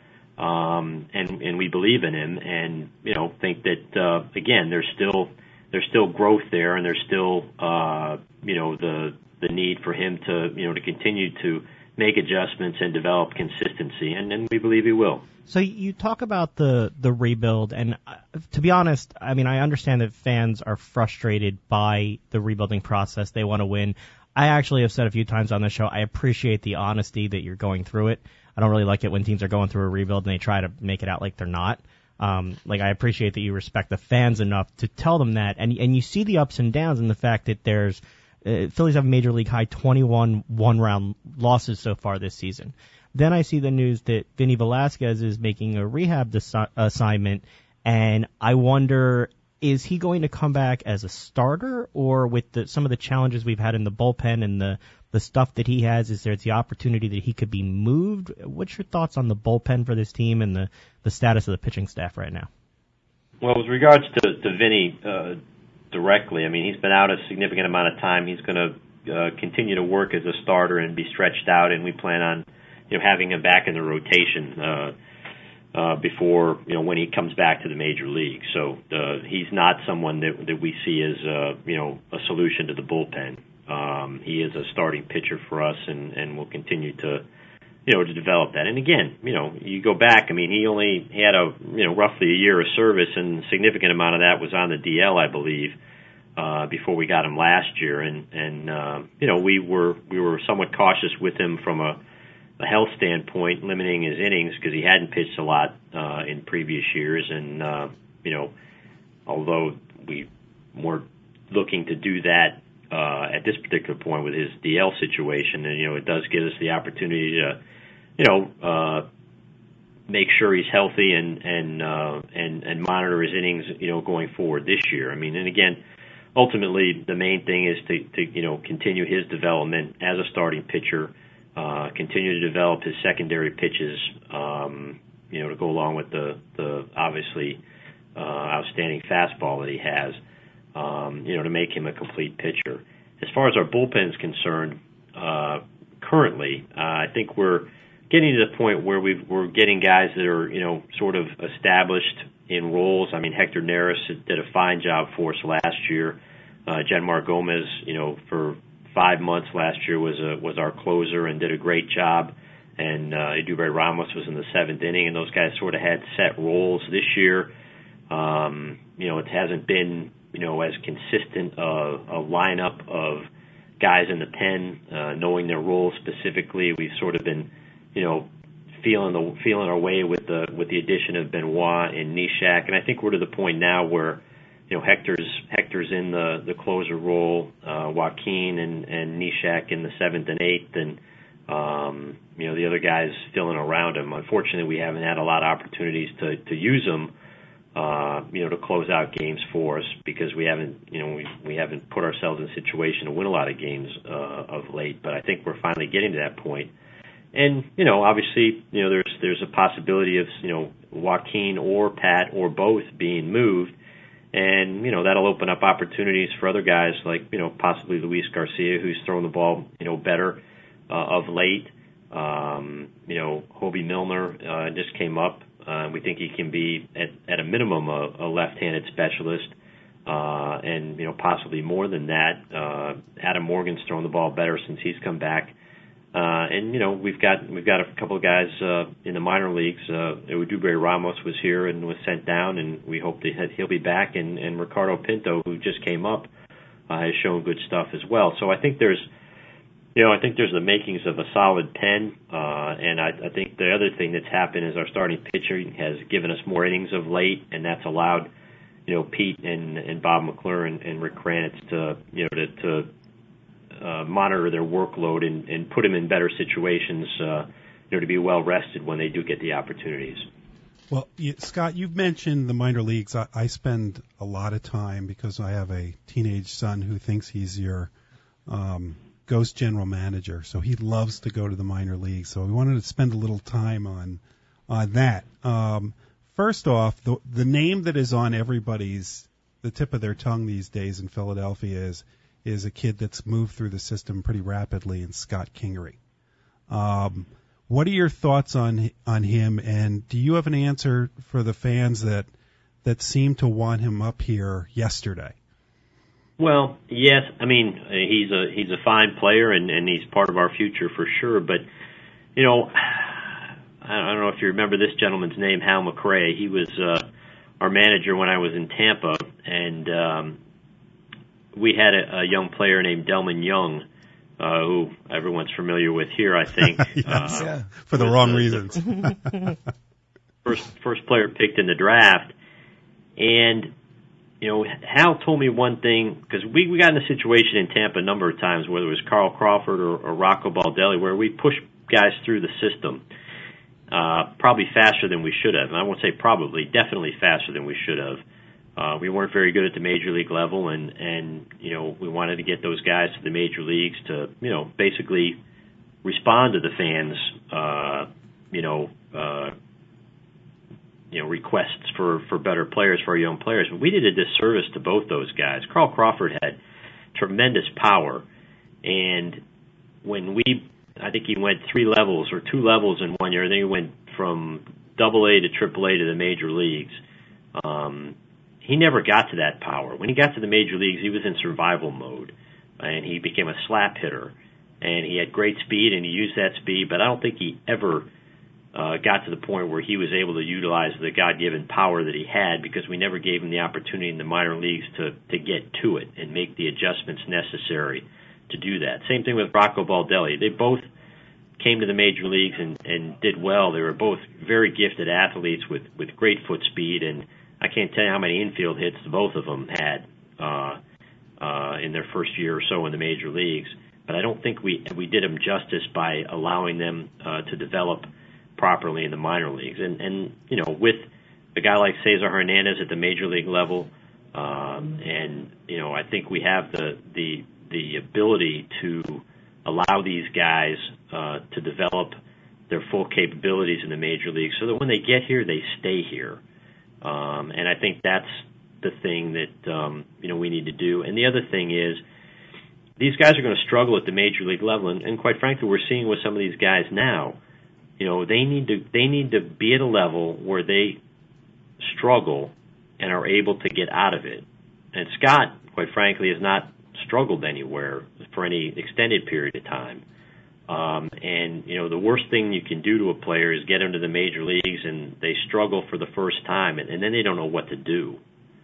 um, and and we believe in him. And you know, think that uh, again, there's still there's still growth there, and there's still uh, you know the the need for him to, you know, to continue to make adjustments and develop consistency, and, and we believe he will. So you talk about the, the rebuild, and uh, to be honest, I mean, I understand that fans are frustrated by the rebuilding process. They want to win. I actually have said a few times on the show, I appreciate the honesty that you're going through it. I don't really like it when teams are going through a rebuild and they try to make it out like they're not. Um, like, I appreciate that you respect the fans enough to tell them that, and and you see the ups and downs in the fact that there's Uh, Phillies have a major league high twenty-one one-round losses so far this season. Then I see the news that Vinny Velasquez is making a rehab desi- assignment, and I wonder, is he going to come back as a starter, or with the, some of the challenges we've had in the bullpen and the, the stuff that he has, is there the opportunity that he could be moved? What's your thoughts on the bullpen for this team and the, the status of the pitching staff right now? Well, with regards to, to Vinny, uh, directly. I mean, he's been out a significant amount of time. He's going to uh, continue to work as a starter and be stretched out, and we plan on, you know, having him back in the rotation uh, uh, before, you know, when he comes back to the major league. So uh, he's not someone that that we see as, uh, you know, a solution to the bullpen. Um, he is a starting pitcher for us, and and will continue to, you know, to develop that. And again, you know, you go back. I mean, he only he had a you know roughly a year of service, and a significant amount of that was on the D L, I believe, uh, before we got him last year. And and uh, you know, we were we were somewhat cautious with him from a, a health standpoint, limiting his innings because he hadn't pitched a lot uh, in previous years. And uh, you know, although we weren't looking to do that uh, at this particular point with his D L situation, and you know, it does give us the opportunity to, you know, uh, make sure he's healthy and and uh, and and monitor his innings, you know, going forward this year. I mean, and again, ultimately, the main thing is to, to you know continue his development as a starting pitcher, uh, continue to develop his secondary pitches, um, you know, to go along with the the obviously uh, outstanding fastball that he has, um, you know, to make him a complete pitcher. As far as our bullpen is concerned, uh, currently, uh, I think we're getting to the point where we've, we're getting guys that are, you know, sort of established in roles. I mean, Hector Neris did a fine job for us last year. Uh, Genmar Gomez, you know, for five months last year was a, was our closer and did a great job. And uh, Edubray Ramos was in the seventh inning, and those guys sort of had set roles. This year, um, you know, it hasn't been, you know, as consistent a, a lineup of guys in the pen, uh, knowing their roles specifically. We've sort of been, you know, feeling the feeling our way with the with the addition of Benoit and Nishak, and I think we're to the point now where, you know, Hector's Hector's in the the closer role, uh, Joaquin and and Nishak in the seventh and eighth, and um, you know, the other guys filling around him. Unfortunately, we haven't had a lot of opportunities to to use them, uh, you know, to close out games for us because we haven't, you know, we we haven't put ourselves in a situation to win a lot of games uh, of late. But I think we're finally getting to that point. And, you know, obviously, you know, there's there's a possibility of, you know, Joaquin or Pat or both being moved. And, you know, that'll open up opportunities for other guys like, you know, possibly Luis Garcia, who's thrown the ball, you know, better uh, of late. Um, you know, Hobie Milner uh, just came up Uh, we think he can be, at, at a minimum, a, a left-handed specialist, uh, and you know possibly more than that. Uh, Adam Morgan's thrown the ball better since he's come back, uh, and you know we've got we've got a couple of guys uh, in the minor leagues. Uh, Dewberry Ramos was here and was sent down, and we hope that he'll be back. And, and Ricardo Pinto, who just came up, uh, has shown good stuff as well. So I think there's You know, I think there's the makings of a solid pen, uh, and I, I think the other thing that's happened is our starting pitcher has given us more innings of late, and that's allowed, you know, Pete and, and Bob McClure and, and Rick Kranitz to, you know, to, to uh, monitor their workload and, and put them in better situations, uh, you know, to be well rested when they do get the opportunities. Well, you, Scott, you've mentioned the minor leagues. I, I spend a lot of time because I have a teenage son who thinks he's your um, ghost general manager, so he loves to go to the minor leagues. So we wanted to spend a little time on on that. Um, first off, the the name that is on everybody's the tip of their tongue these days in Philadelphia is is a kid that's moved through the system pretty rapidly, and Scott Kingery. Um, what are your thoughts on on him, and do you have an answer for the fans that that seem to want him up here yesterday? Well, yes. I mean, he's a he's a fine player, and, and he's part of our future for sure. But you know, I don't know if you remember this gentleman's name, Hal McRae. He was uh, our manager when I was in Tampa, and um, we had a, a young player named Delman Young, uh, who everyone's familiar with here, I think. yes, uh, yeah. For the wrong the, reasons. The first first player picked in the draft, and you know, Hal told me one thing, because we, we got in a situation in Tampa a number of times, whether it was Carl Crawford or, or Rocco Baldelli, where we pushed guys through the system uh, probably faster than we should have. And I won't say probably, definitely faster than we should have. Uh, we weren't very good at the major league level, and, and, you know, we wanted to get those guys to the major leagues to, you know, basically respond to the fans, uh, you know, uh, you know, requests for, for better players, for our young players. But we did a disservice to both those guys. Carl Crawford had tremendous power, and when we, I think he went three levels or two levels in one year, then he went from double A to triple A to the major leagues. Um, he never got to that power. When he got to the major leagues, he was in survival mode, and he became a slap hitter, and he had great speed, and he used that speed, but I don't think he ever Uh, got to the point where he was able to utilize the God-given power that he had, because we never gave him the opportunity in the minor leagues to, to get to it and make the adjustments necessary to do that. Same thing with Rocco Baldelli. They both came to the major leagues and, and did well. They were both very gifted athletes with, with great foot speed, and I can't tell you how many infield hits the both of them had uh, uh, in their first year or so in the major leagues. But I don't think we, we did them justice by allowing them uh, to develop properly in the minor leagues. And, and you know, with a guy like Cesar Hernandez at the major league level, um, and, you know, I think we have the the, the ability to allow these guys uh, to develop their full capabilities in the major leagues so that when they get here, they stay here. Um, and I think that's the thing that, um, you know, we need to do. And the other thing is, these guys are going to struggle at the major league level, and, and quite frankly, we're seeing with some of these guys now. You know, they need to they need to be at a level where they struggle and are able to get out of it. And Scott, quite frankly, has not struggled anywhere for any extended period of time. Um, and, you know, the worst thing you can do to a player is get them to the major leagues and they struggle for the first time, and, and then they don't know what to do.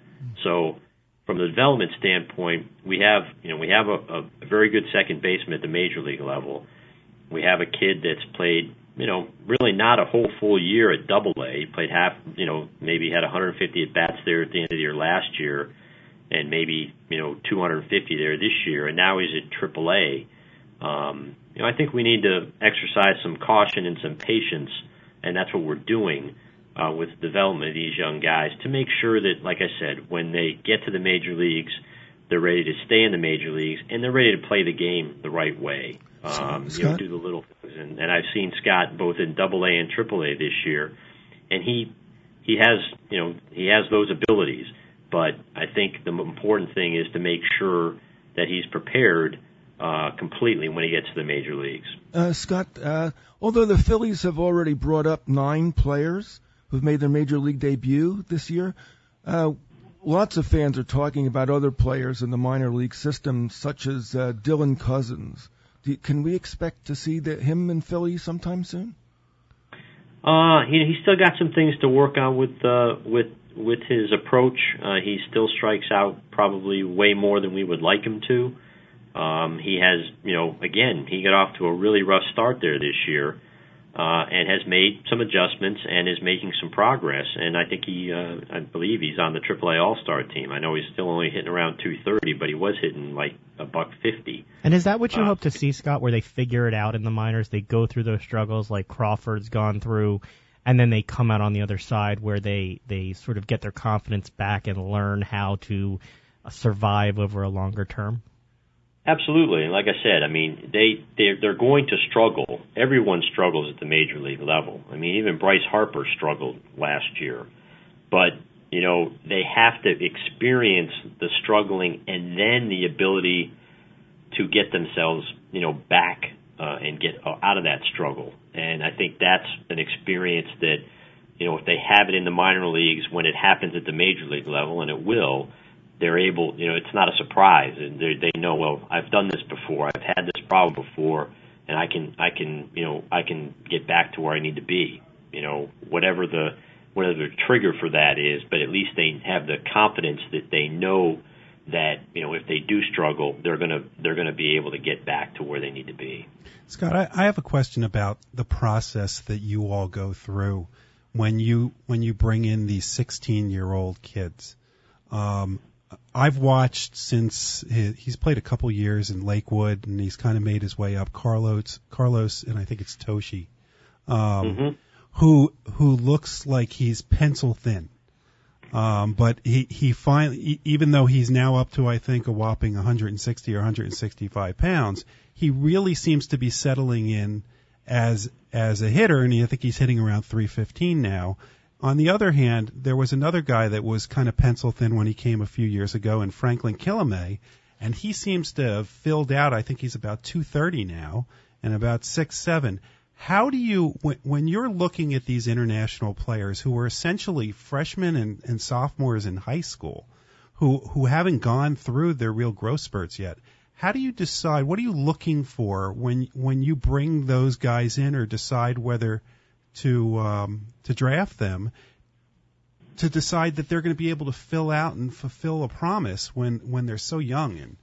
So from the development standpoint, we have, you know, we have a, a very good second baseman at the major league level. We have a kid that's played, you know, really not a whole full year at double A. He played half, you know, maybe had one hundred fifty at-bats there at the end of the year last year, and maybe, you know, two hundred fifty there this year, and now he's at triple A. Um, you know, I think we need to exercise some caution and some patience, and that's what we're doing uh, with the development of these young guys to make sure that, like I said, when they get to the major leagues, they're ready to stay in the major leagues, and they're ready to play the game the right way. Um, you know, do the little things, and, and I've seen Scott both in Double A and Triple A this year, and he he has you know he has those abilities. But I think the important thing is to make sure that he's prepared uh, completely when he gets to the major leagues. Uh, Scott, uh, although the Phillies have already brought up nine players who've made their major league debut this year. Uh, lots of fans are talking about other players in the minor league system, such as uh, Dylan Cousins. Do, can we expect to see the, him in Philly sometime soon? Uh, he he's still got some things to work on with uh, with with his approach. Uh, he still strikes out probably way more than we would like him to. Um, he has, you know, again, he got off to a really rough start there this year, uh, and has made some adjustments and is making some progress. And I think he, uh, I believe he's on the triple A All-Star team. I know he's still only hitting around two thirty, but he was hitting like a buck fifty. And is that what you uh, hope to see, Scott, where they figure it out in the minors? They go through those struggles like Crawford's gone through, and then they come out on the other side where they, they sort of get their confidence back and learn how to survive over a longer term? Absolutely. And like I said, I mean, they, they're, they're going to struggle. Everyone struggles at the major league level. I mean, even Bryce Harper struggled last year. But, you know, they have to experience the struggling and then the ability to get themselves, you know, back uh, and get out of that struggle. And I think that's an experience that, you know, if they have it in the minor leagues, when it happens at the major league level, and it will, they're able, you know, it's not a surprise, and they they know, well, I've done this before, I've had this problem before, and I can, I can, you know, I can get back to where I need to be, you know, whatever the, whatever the trigger for that is, but at least they have the confidence that they know that, you know, if they do struggle, they're gonna, they're gonna be able to get back to where they need to be. Scott, I, I have a question about the process that you all go through when you, when you bring in these sixteen-year-old kids. Um, I've watched since he's played a couple years in Lakewood, and he's kind of made his way up. Carlos, Carlos, and I think it's Toshi, um, mm-hmm. who who looks like he's pencil thin, um, but he he finally, even though he's now up to I think a whopping one hundred sixty or one hundred sixty-five pounds, he really seems to be settling in as as a hitter, and I think he's hitting around three fifteen now. On the other hand, there was another guy that was kind of pencil thin when he came a few years ago, in Franklin Killamay, and he seems to have filled out. I think he's about two thirty now and about six seven. How do you, when, when you're looking at these international players who are essentially freshmen and, and sophomores in high school, who who haven't gone through their real growth spurts yet, how do you decide, what are you looking for when when you bring those guys in or decide whether to um, to draft them, to decide that they're going to be able to fill out and fulfill a promise when, when they're so young? And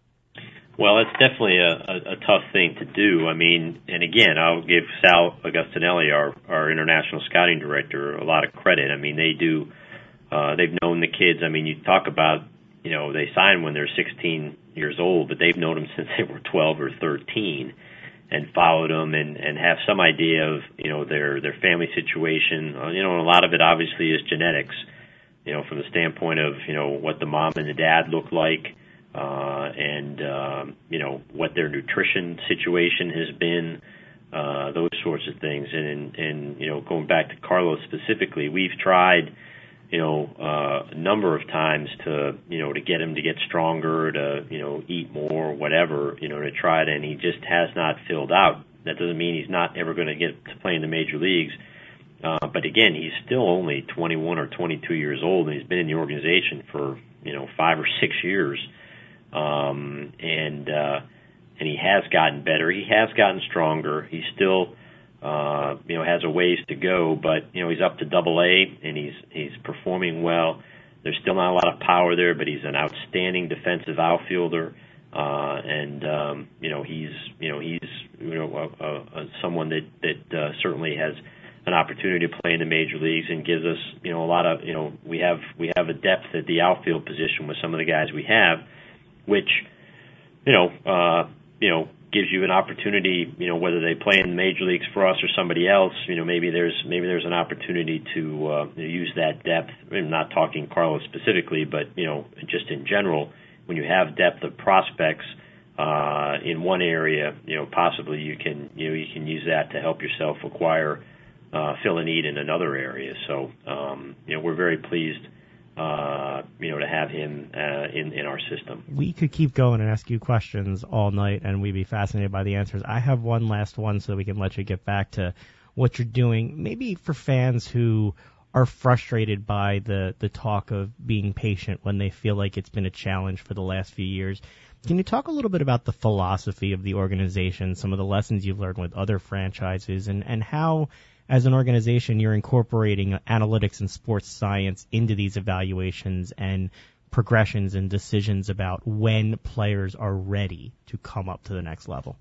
well, it's definitely a, a, a tough thing to do. I mean, and again, I'll give Sal Augustinelli, our, our international scouting director, a lot of credit. I mean, they do, uh, they've known the kids. I mean, you talk about, you know, they sign when they're sixteen years old, but they've known them since they were twelve or thirteen. And followed them and, and have some idea of, you know, their, their family situation. Uh, you know, and a lot of it obviously is genetics, you know, from the standpoint of, you know, what the mom and the dad look like, uh, and, um, you know, what their nutrition situation has been, uh, those sorts of things. And, and, you know, going back to Carlos specifically, we've tried, you know, uh, a number of times to, you know, to get him to get stronger, to, you know, eat more, whatever, you know, to try it, and he just has not filled out. That doesn't mean he's not ever going to get to play in the major leagues. Uh, but again, he's still only twenty-one or twenty-two years old, and he's been in the organization for, you know, five or six years. Um, and, uh, and he has gotten better. He has gotten stronger. He's still, Uh, you know, has a ways to go, but, you know, he's up to double A, and he's he's performing well. There's still not a lot of power there, but he's an outstanding defensive outfielder, uh, and, um, you know, he's, you know, he's, you know, a, a, a someone that, that uh, certainly has an opportunity to play in the major leagues and gives us, you know, a lot of, you know, we have, we have a depth at the outfield position with some of the guys we have, which, you know, uh, you know, gives you an opportunity, you know, whether they play in the major leagues for us or somebody else, you know, maybe there's maybe there's an opportunity to uh, use that depth. I'm not talking Carlos specifically, but, you know, just in general, when you have depth of prospects uh, in one area, you know, possibly you can, you know, you can use that to help yourself acquire, uh, fill a need in another area. So, um, you know, we're very pleased, Uh, you know, to have him uh, in in our system. We could keep going and ask you questions all night, and we'd be fascinated by the answers. I have one last one so we can let you get back to what you're doing. Maybe for fans who are frustrated by the, the talk of being patient when they feel like it's been a challenge for the last few years, can you talk a little bit about the philosophy of the organization, some of the lessons you've learned with other franchises, and, and how, as an organization, you're incorporating analytics and sports science into these evaluations and progressions and decisions about when players are ready to come up to the next level?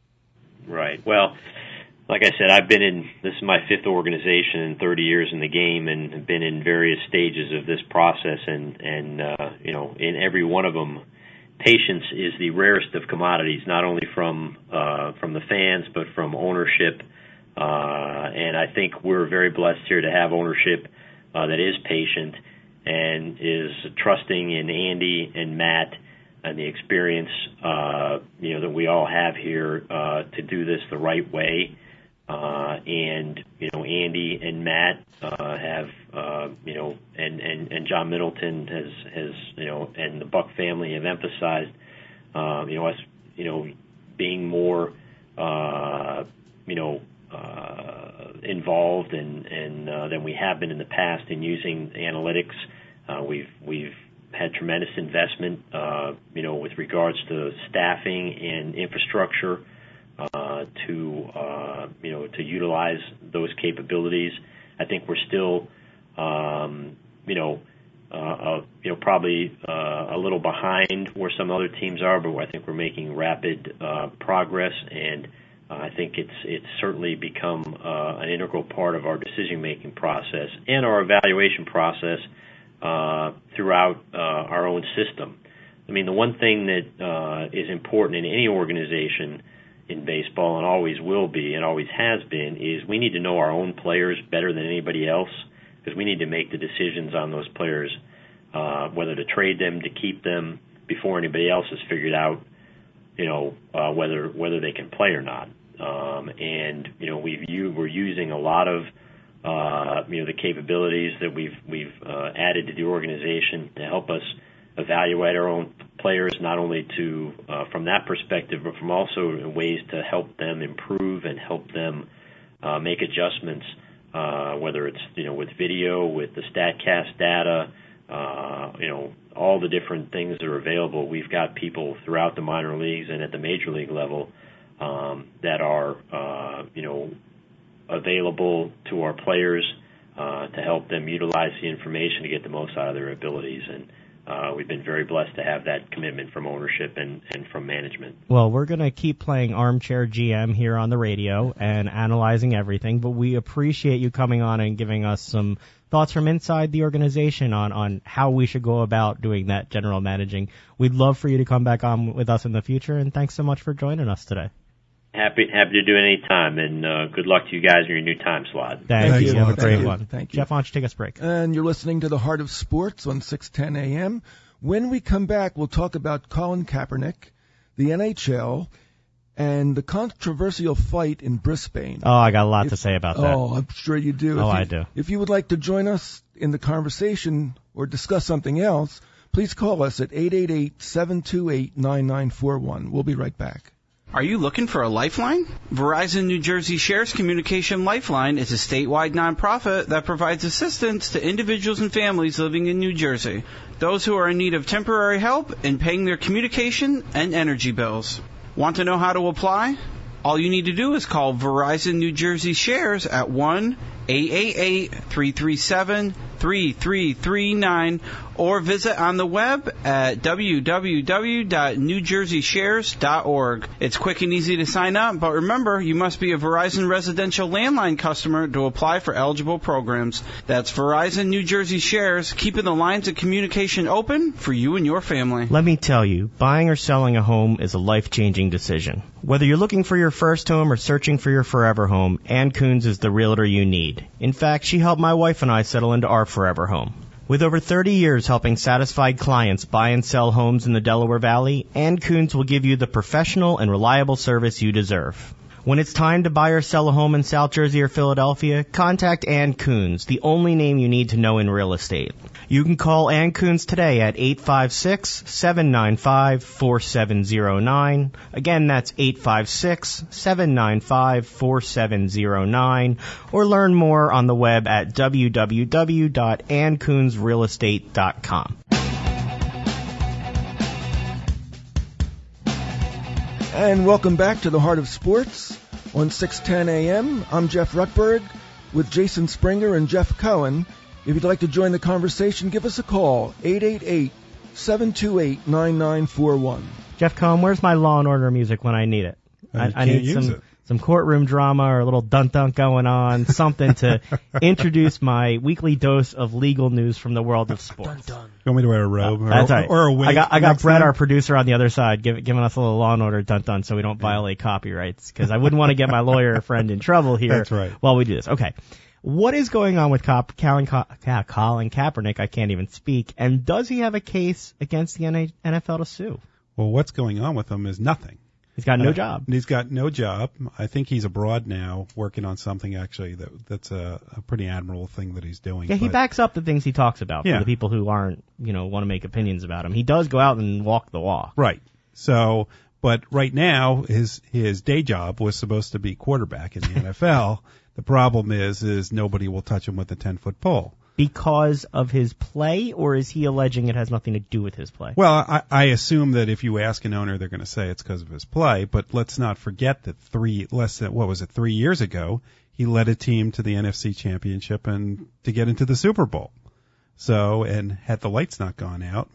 Right. Well, like I said, I've been in, this is my fifth organization in thirty years in the game, and have been in various stages of this process, and, and uh, you know, in every one of them, patience is the rarest of commodities, not only from uh, from the fans, but from ownership. Uh, and I think we're very blessed here to have ownership uh, that is patient and is trusting in Andy and Matt and the experience, uh, you know, that we all have here uh, to do this the right way. Uh, and, you know, Andy and Matt uh, have, uh, you know, and, and, and John Middleton has, has, you know, and the Buck family have emphasized, uh, you know, us, you know, being more, uh, you know, uh, involved and, and uh, than we have been in the past in using analytics. Uh, we've, we've had tremendous investment, uh, you know, with regards to staffing and infrastructure. Uh, to uh, you know, to utilize those capabilities. I think we're still, um, you know, uh, uh, you know, probably uh, a little behind where some other teams are, but I think we're making rapid uh, progress, and uh, I think it's it's certainly become uh, an integral part of our decision-making process and our evaluation process uh, throughout uh, our own system. I mean, the one thing that uh, is important in any organization in baseball, and always will be and always has been, is we need to know our own players better than anybody else, because we need to make the decisions on those players, uh, whether to trade them, to keep them, before anybody else has figured out, you know, uh, whether whether they can play or not. Um, and you know, we've u- we're using a lot of uh, you know, the capabilities that we've we've uh, added to the organization to help us evaluate our own players, not only to uh, from that perspective, but from also ways to help them improve and help them uh, make adjustments, uh, whether it's, you know, with video, with the StatCast data, uh, you know, all the different things that are available. We've got people throughout the minor leagues and at the major league level um, that are, uh, you know, available to our players uh, to help them utilize the information to get the most out of their abilities. And Uh, we've been very blessed to have that commitment from ownership and, and from management. Well, we're going to keep playing Armchair G M here on the radio and analyzing everything, but we appreciate you coming on and giving us some thoughts from inside the organization on, on how we should go about doing that general managing. We'd love for you to come back on with us in the future, and thanks so much for joining us today. Happy happy to do it any time, and uh, good luck to you guys in your new time slot. Thank, Thank you. you. Have a Thank great you. one. Thank you. Jeff, why don't you take us a break? And you're listening to the Heart of Sports on six ten a.m. When we come back, we'll talk about Colin Kaepernick, the N H L, and the controversial fight in Brisbane. Oh, I got a lot if, to say about that. Oh, I'm sure you do. Oh, if you, I do. If you would like to join us in the conversation or discuss something else, please call us at eight eight eight, seven two eight, nine nine four one. We'll be right back. Are you looking for a lifeline? Verizon New Jersey Shares Communication Lifeline is a statewide nonprofit that provides assistance to individuals and families living in New Jersey, those who are in need of temporary help in paying their communication and energy bills. Want to know how to apply? All you need to do is call Verizon New Jersey Shares at one eight eight eight, three three seven, three three three nine or visit on the web at w w w dot new jersey shares dot org. It's quick and easy to sign up, but remember, you must be a Verizon residential landline customer to apply for eligible programs. That's Verizon New Jersey Shares, keeping the lines of communication open for you and your family. Let me tell you, buying or selling a home is a life-changing decision. Whether you're looking for your first home or searching for your forever home, Ann Coons is the realtor you need. In fact, she helped my wife and I settle into our forever home. With over thirty years helping satisfied clients buy and sell homes in the Delaware Valley, Ann Coons will give you the professional and reliable service you deserve. When it's time to buy or sell a home in South Jersey or Philadelphia, contact Ann Coons, the only name you need to know in real estate. You can call Ann Coons today at eight five six, seven nine five, four seven zero nine. Again, that's eight five six, seven nine five, four seven zero nine. Or learn more on the web at w w w dot ann coons real estate dot com. And welcome back to the Heart of Sports on six ten A M. I'm Jeff Ruckberg with Jason Springer and Jeff Cohen. If you'd like to join the conversation, give us a call, eight eight eight, seven two eight, nine nine four one. Jeff Cohen, where's my Law and Order music when I need it? Uh, I, you I can't need use some it. some courtroom drama or a little dun-dun going on, something to introduce my weekly dose of legal news from the world of sports. You want me to wear a robe or, That's right. or a wig? I got I got next Brett, time? our producer, on the other side, give, giving us a little Law and Order dun-dun so we don't violate copyrights, because I wouldn't want to get my lawyer friend in trouble here. That's right. While we do this. Okay. What is going on with Cop, Colin, Ka- Colin Kaepernick? I can't even speak. And does he have a case against the N F L to sue? Well, what's going on with him is nothing. He's got no Uh, job. He's got no job. I think he's abroad now, working on something actually that that's a, a pretty admirable thing that he's doing. Yeah, he but- backs up the things he talks about Yeah. for the people who aren't, you know, want to make opinions about him. He does go out and walk the walk. Right. So, but right now, his his day job was supposed to be quarterback in the N F L. The problem is, is nobody will touch him with a ten-foot pole. Because of his play, or is he alleging it has nothing to do with his play? Well, I, I assume that if you ask an owner, they're going to say it's because of his play. But let's not forget that three less than what was it three years ago, he led a team to the N F C Championship and to get into the Super Bowl. So, and had the lights not gone out,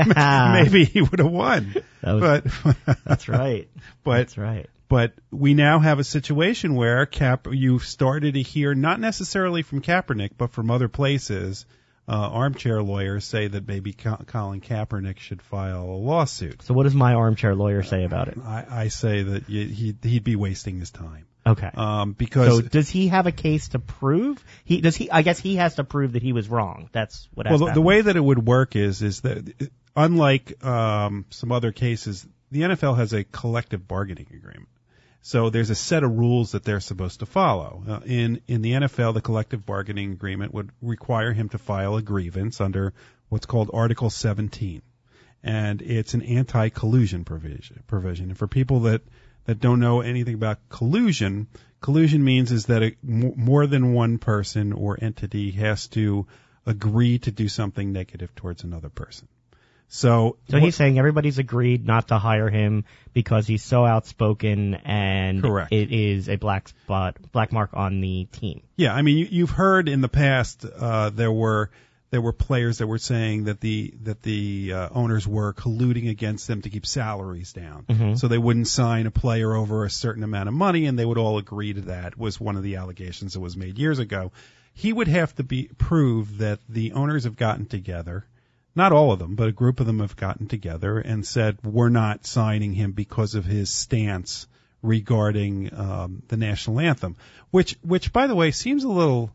maybe he would have won. That was, but that's right. But That's right. But we now have a situation where Cap, you've started to hear, not necessarily from Kaepernick, but from other places, uh, armchair lawyers say that maybe Co- Colin Kaepernick should file a lawsuit. So what does my armchair lawyer say about it? I, I say that y- he'd, he'd be wasting his time. Okay. Um, because So does he have a case to prove? He does he? I guess he has to prove that he was wrong. That's what. Has well, to the, the happen. way that it would work is is that unlike um, some other cases, the N F L has a collective bargaining agreement. So there's a set of rules that they're supposed to follow. Uh, in in the N F L, the collective bargaining agreement would require him to file a grievance under what's called Article seventeen, and it's an anti-collusion provision. Provision. And for people that that don't know anything about collusion, collusion means is that it, m- more than one person or entity has to agree to do something negative towards another person. So, So he's saying everybody's agreed not to hire him because he's so outspoken, and Correct. it is a black spot, black mark on the team. yeah, I mean, you, you've heard in the past uh, there were there were players that were saying that the that the uh, owners were colluding against them to keep salaries down, Mm-hmm. so they wouldn't sign a player over a certain amount of money, and they would all agree to that. Was one of the allegations that was made years ago. He would have to be prove that the owners have gotten together. Not all of them, but a group of them have gotten together and said, we're not signing him because of his stance regarding um, the national anthem, which, which, by the way, seems a little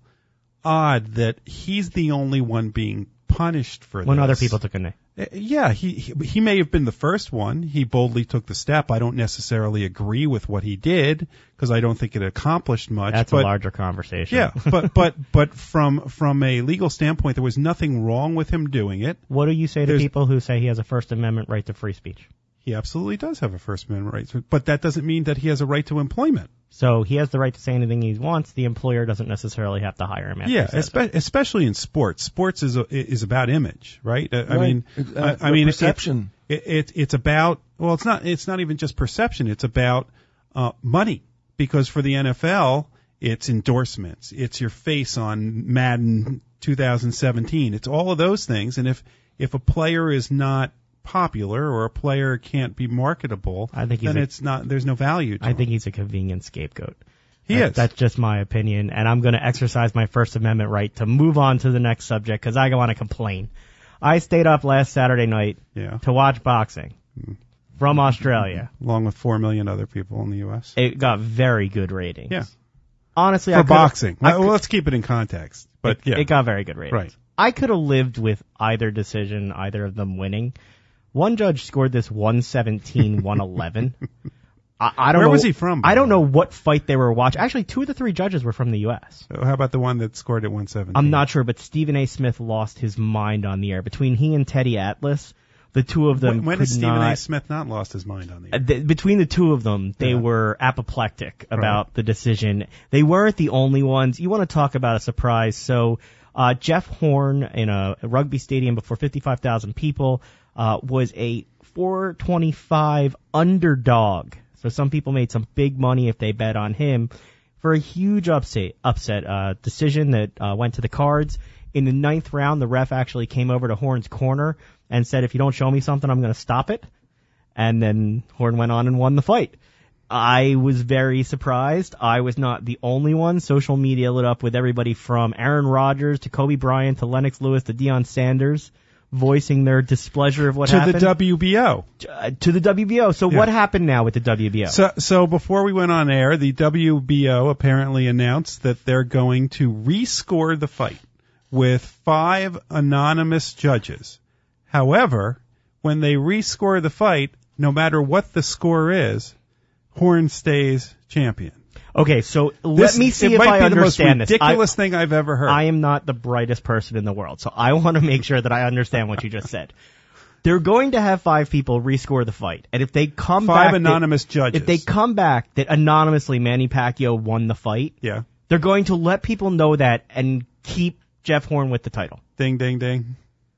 odd that he's the only one being punished for When this. other people took a knee. Uh, Yeah, he, he he may have been the first one. He boldly took the step. I don't necessarily agree with what he did because I don't think it accomplished much. That's but, a larger conversation. Yeah, but but but from from a legal standpoint, there was nothing wrong with him doing it. What do you say to There's- people who say he has a First Amendment right to free speech? He absolutely does have a First Amendment right, but that doesn't mean that he has a right to employment. So he has the right to say anything he wants. The employer doesn't necessarily have to hire him. After Yeah, he says espe- especially in sports. Sports is a, is about image, right? I, I Right. mean, Uh, I, I mean, perception. It, it, it's about well, it's not it's not even just perception. It's about uh, money, because for the N F L, it's endorsements. It's your face on Madden two thousand seventeen. It's all of those things. And if if a player is not popular or a player can't be marketable, I think he's then a- it's not. There's no value to I him. think he's a convenient scapegoat. He That- is. That's just my opinion, and I'm going to exercise my First Amendment right to move on to the next subject because I want to complain. I stayed up last Saturday night Yeah. to watch boxing from Australia. Along with four million other people in the U S. It got very good ratings. Yeah. Honestly, For I could've- boxing. I well, could- let's keep it in context. But it, yeah. it got very good ratings. Right. I could have lived with either decision, either of them winning. One judge scored this one seventeen, one eleven. I, I don't Where know. was he from, by I don't the know way? what fight they were watching. Actually, two of the three judges were from the U S. How about the one that scored at one seventeen? I'm not sure, but Stephen A. Smith lost his mind on the air. Between he and Teddy Atlas, the two of them When, when could has Stephen not, A. Smith not lost his mind on the Uh, air? th- between the two of them, they Yeah. were apoplectic about the decision. They weren't the only ones. You want to talk about a surprise. So uh, Jeff Horn in a, a rugby stadium before fifty-five thousand people uh, was a four twenty-five underdog. So some people made some big money if they bet on him for a huge upset, upset uh, decision that uh, went to the cards. In the ninth round, the ref actually came over to Horn's corner and said, if you don't show me something, I'm going to stop it. And then Horn went on and won the fight. I was very surprised. I was not the only one. Social media lit up with everybody from Aaron Rodgers to Kobe Bryant to Lennox Lewis to Deion Sanders voicing their displeasure of what To happened. the W B O. Uh, to the W B O. So Yeah. what happened now with the W B O? So, so before we went on air, the W B O apparently announced that they're going to rescore the fight with five anonymous judges. However, when they rescore the fight, no matter what the score is, Horn stays champion. Okay, so let This- me see it if might I be understand the most this. I- ridiculous thing I've ever heard. I am not the brightest person in the world, so I want to make sure that I understand what you just said. They're going to have five people rescore the fight, and if they come back, Five that- anonymous judges. if they come back that anonymously Manny Pacquiao won the fight, yeah. they're going to let people know that and keep Jeff Horn with the title. Ding, ding, ding.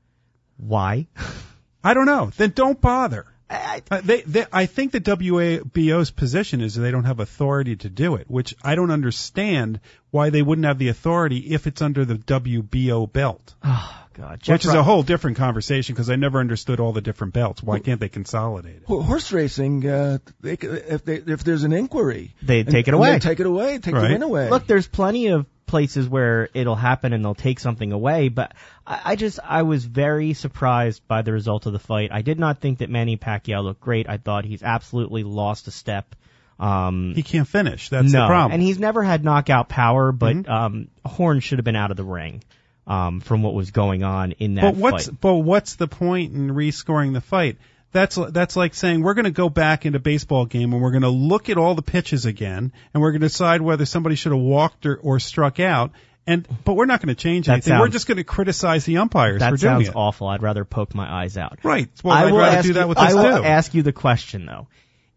Why? I don't know. Then don't bother. I, Uh, they, they, I think the W B O's position is they don't have authority to do it, which I don't understand why they wouldn't have the authority if it's under the W B O belt, oh God, Jeff which is Ru- a whole different conversation because I never understood all the different belts. Why can't they consolidate it? Ho- Horse racing, uh, they, c- if they, if there's an inquiry, They and- take it and away. They take it away. Take the Right. win away. Look, there's plenty of places where it'll happen and they'll take something away, but I, I just, I was very surprised by the result of the fight. I did not think that Manny Pacquiao looked great. I thought he's absolutely lost a step. Um, He can't finish. That's no, the problem. and he's never had knockout power, but Mhm. um, Horn should have been out of the ring um, from what was going on in that but what's fight. but what's the point in rescoring the fight? That's that's like saying we're going to go back into a baseball game and we're going to look at all the pitches again and we're going to decide whether somebody should have walked or, or struck out. And but we're not going to change That anything. we're sounds- just going to criticize the umpires That for doing sounds it. awful. I'd rather poke my eyes out. Right. Well, I I'd will rather ask do that you, with I this will too. ask you the question though.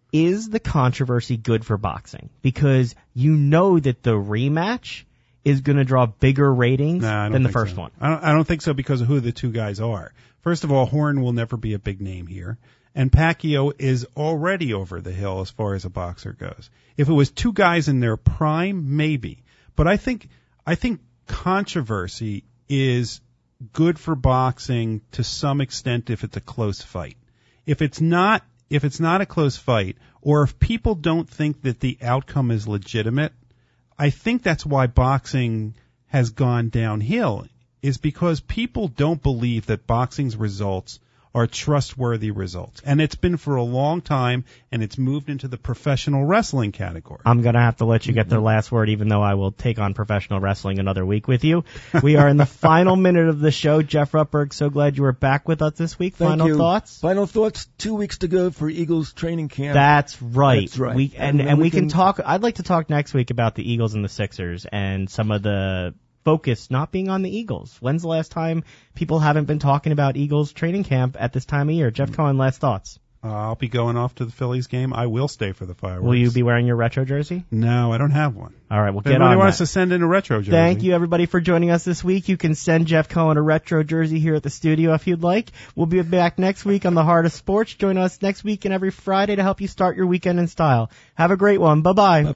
Is the controversy good for boxing? Because you know that the rematch is going to draw bigger ratings Nah, I don't than the think first so. one. I don't, I don't think so because of who the two guys are. First of all, Horn will never be a big name here, and Pacquiao is already over the hill as far as a boxer goes. If it was two guys in their prime, maybe. But I think I think controversy is good for boxing to some extent if it's a close fight. If it's not if it's not a close fight, or if people don't think that the outcome is legitimate, I think that's why boxing has gone downhill, is because people don't believe that boxing's results are trustworthy results. And it's been for a long time, and it's moved into the professional wrestling category. I'm going to have to let you get the last word, even though I will take on professional wrestling another week with you. We are in the final minute of the show. Jeff Ruppberg, so glad you were back with us this week. Thank Final you. thoughts? Final thoughts. Two weeks to go for Eagles training camp. That's right. That's right. We, and, And and then we we can can- talk, I'd like to talk next week about the Eagles and the Sixers and some of the focus not being on the Eagles. When's the last time people haven't been talking about Eagles training camp at this time of year? Jeff Cohen, last thoughts. Uh, I'll be going off to the Phillies game. I will stay for the fireworks. Will you be wearing your retro jersey? No, I don't have one. All right, we'll If get anybody on wants that. to send in a retro jersey. Thank you, everybody, for joining us this week. You can send Jeff Cohen a retro jersey here at the studio if you'd like. We'll be back next week on the Heart of Sports. Join us next week and every Friday to help you start your weekend in style. Have a great one. Bye-bye.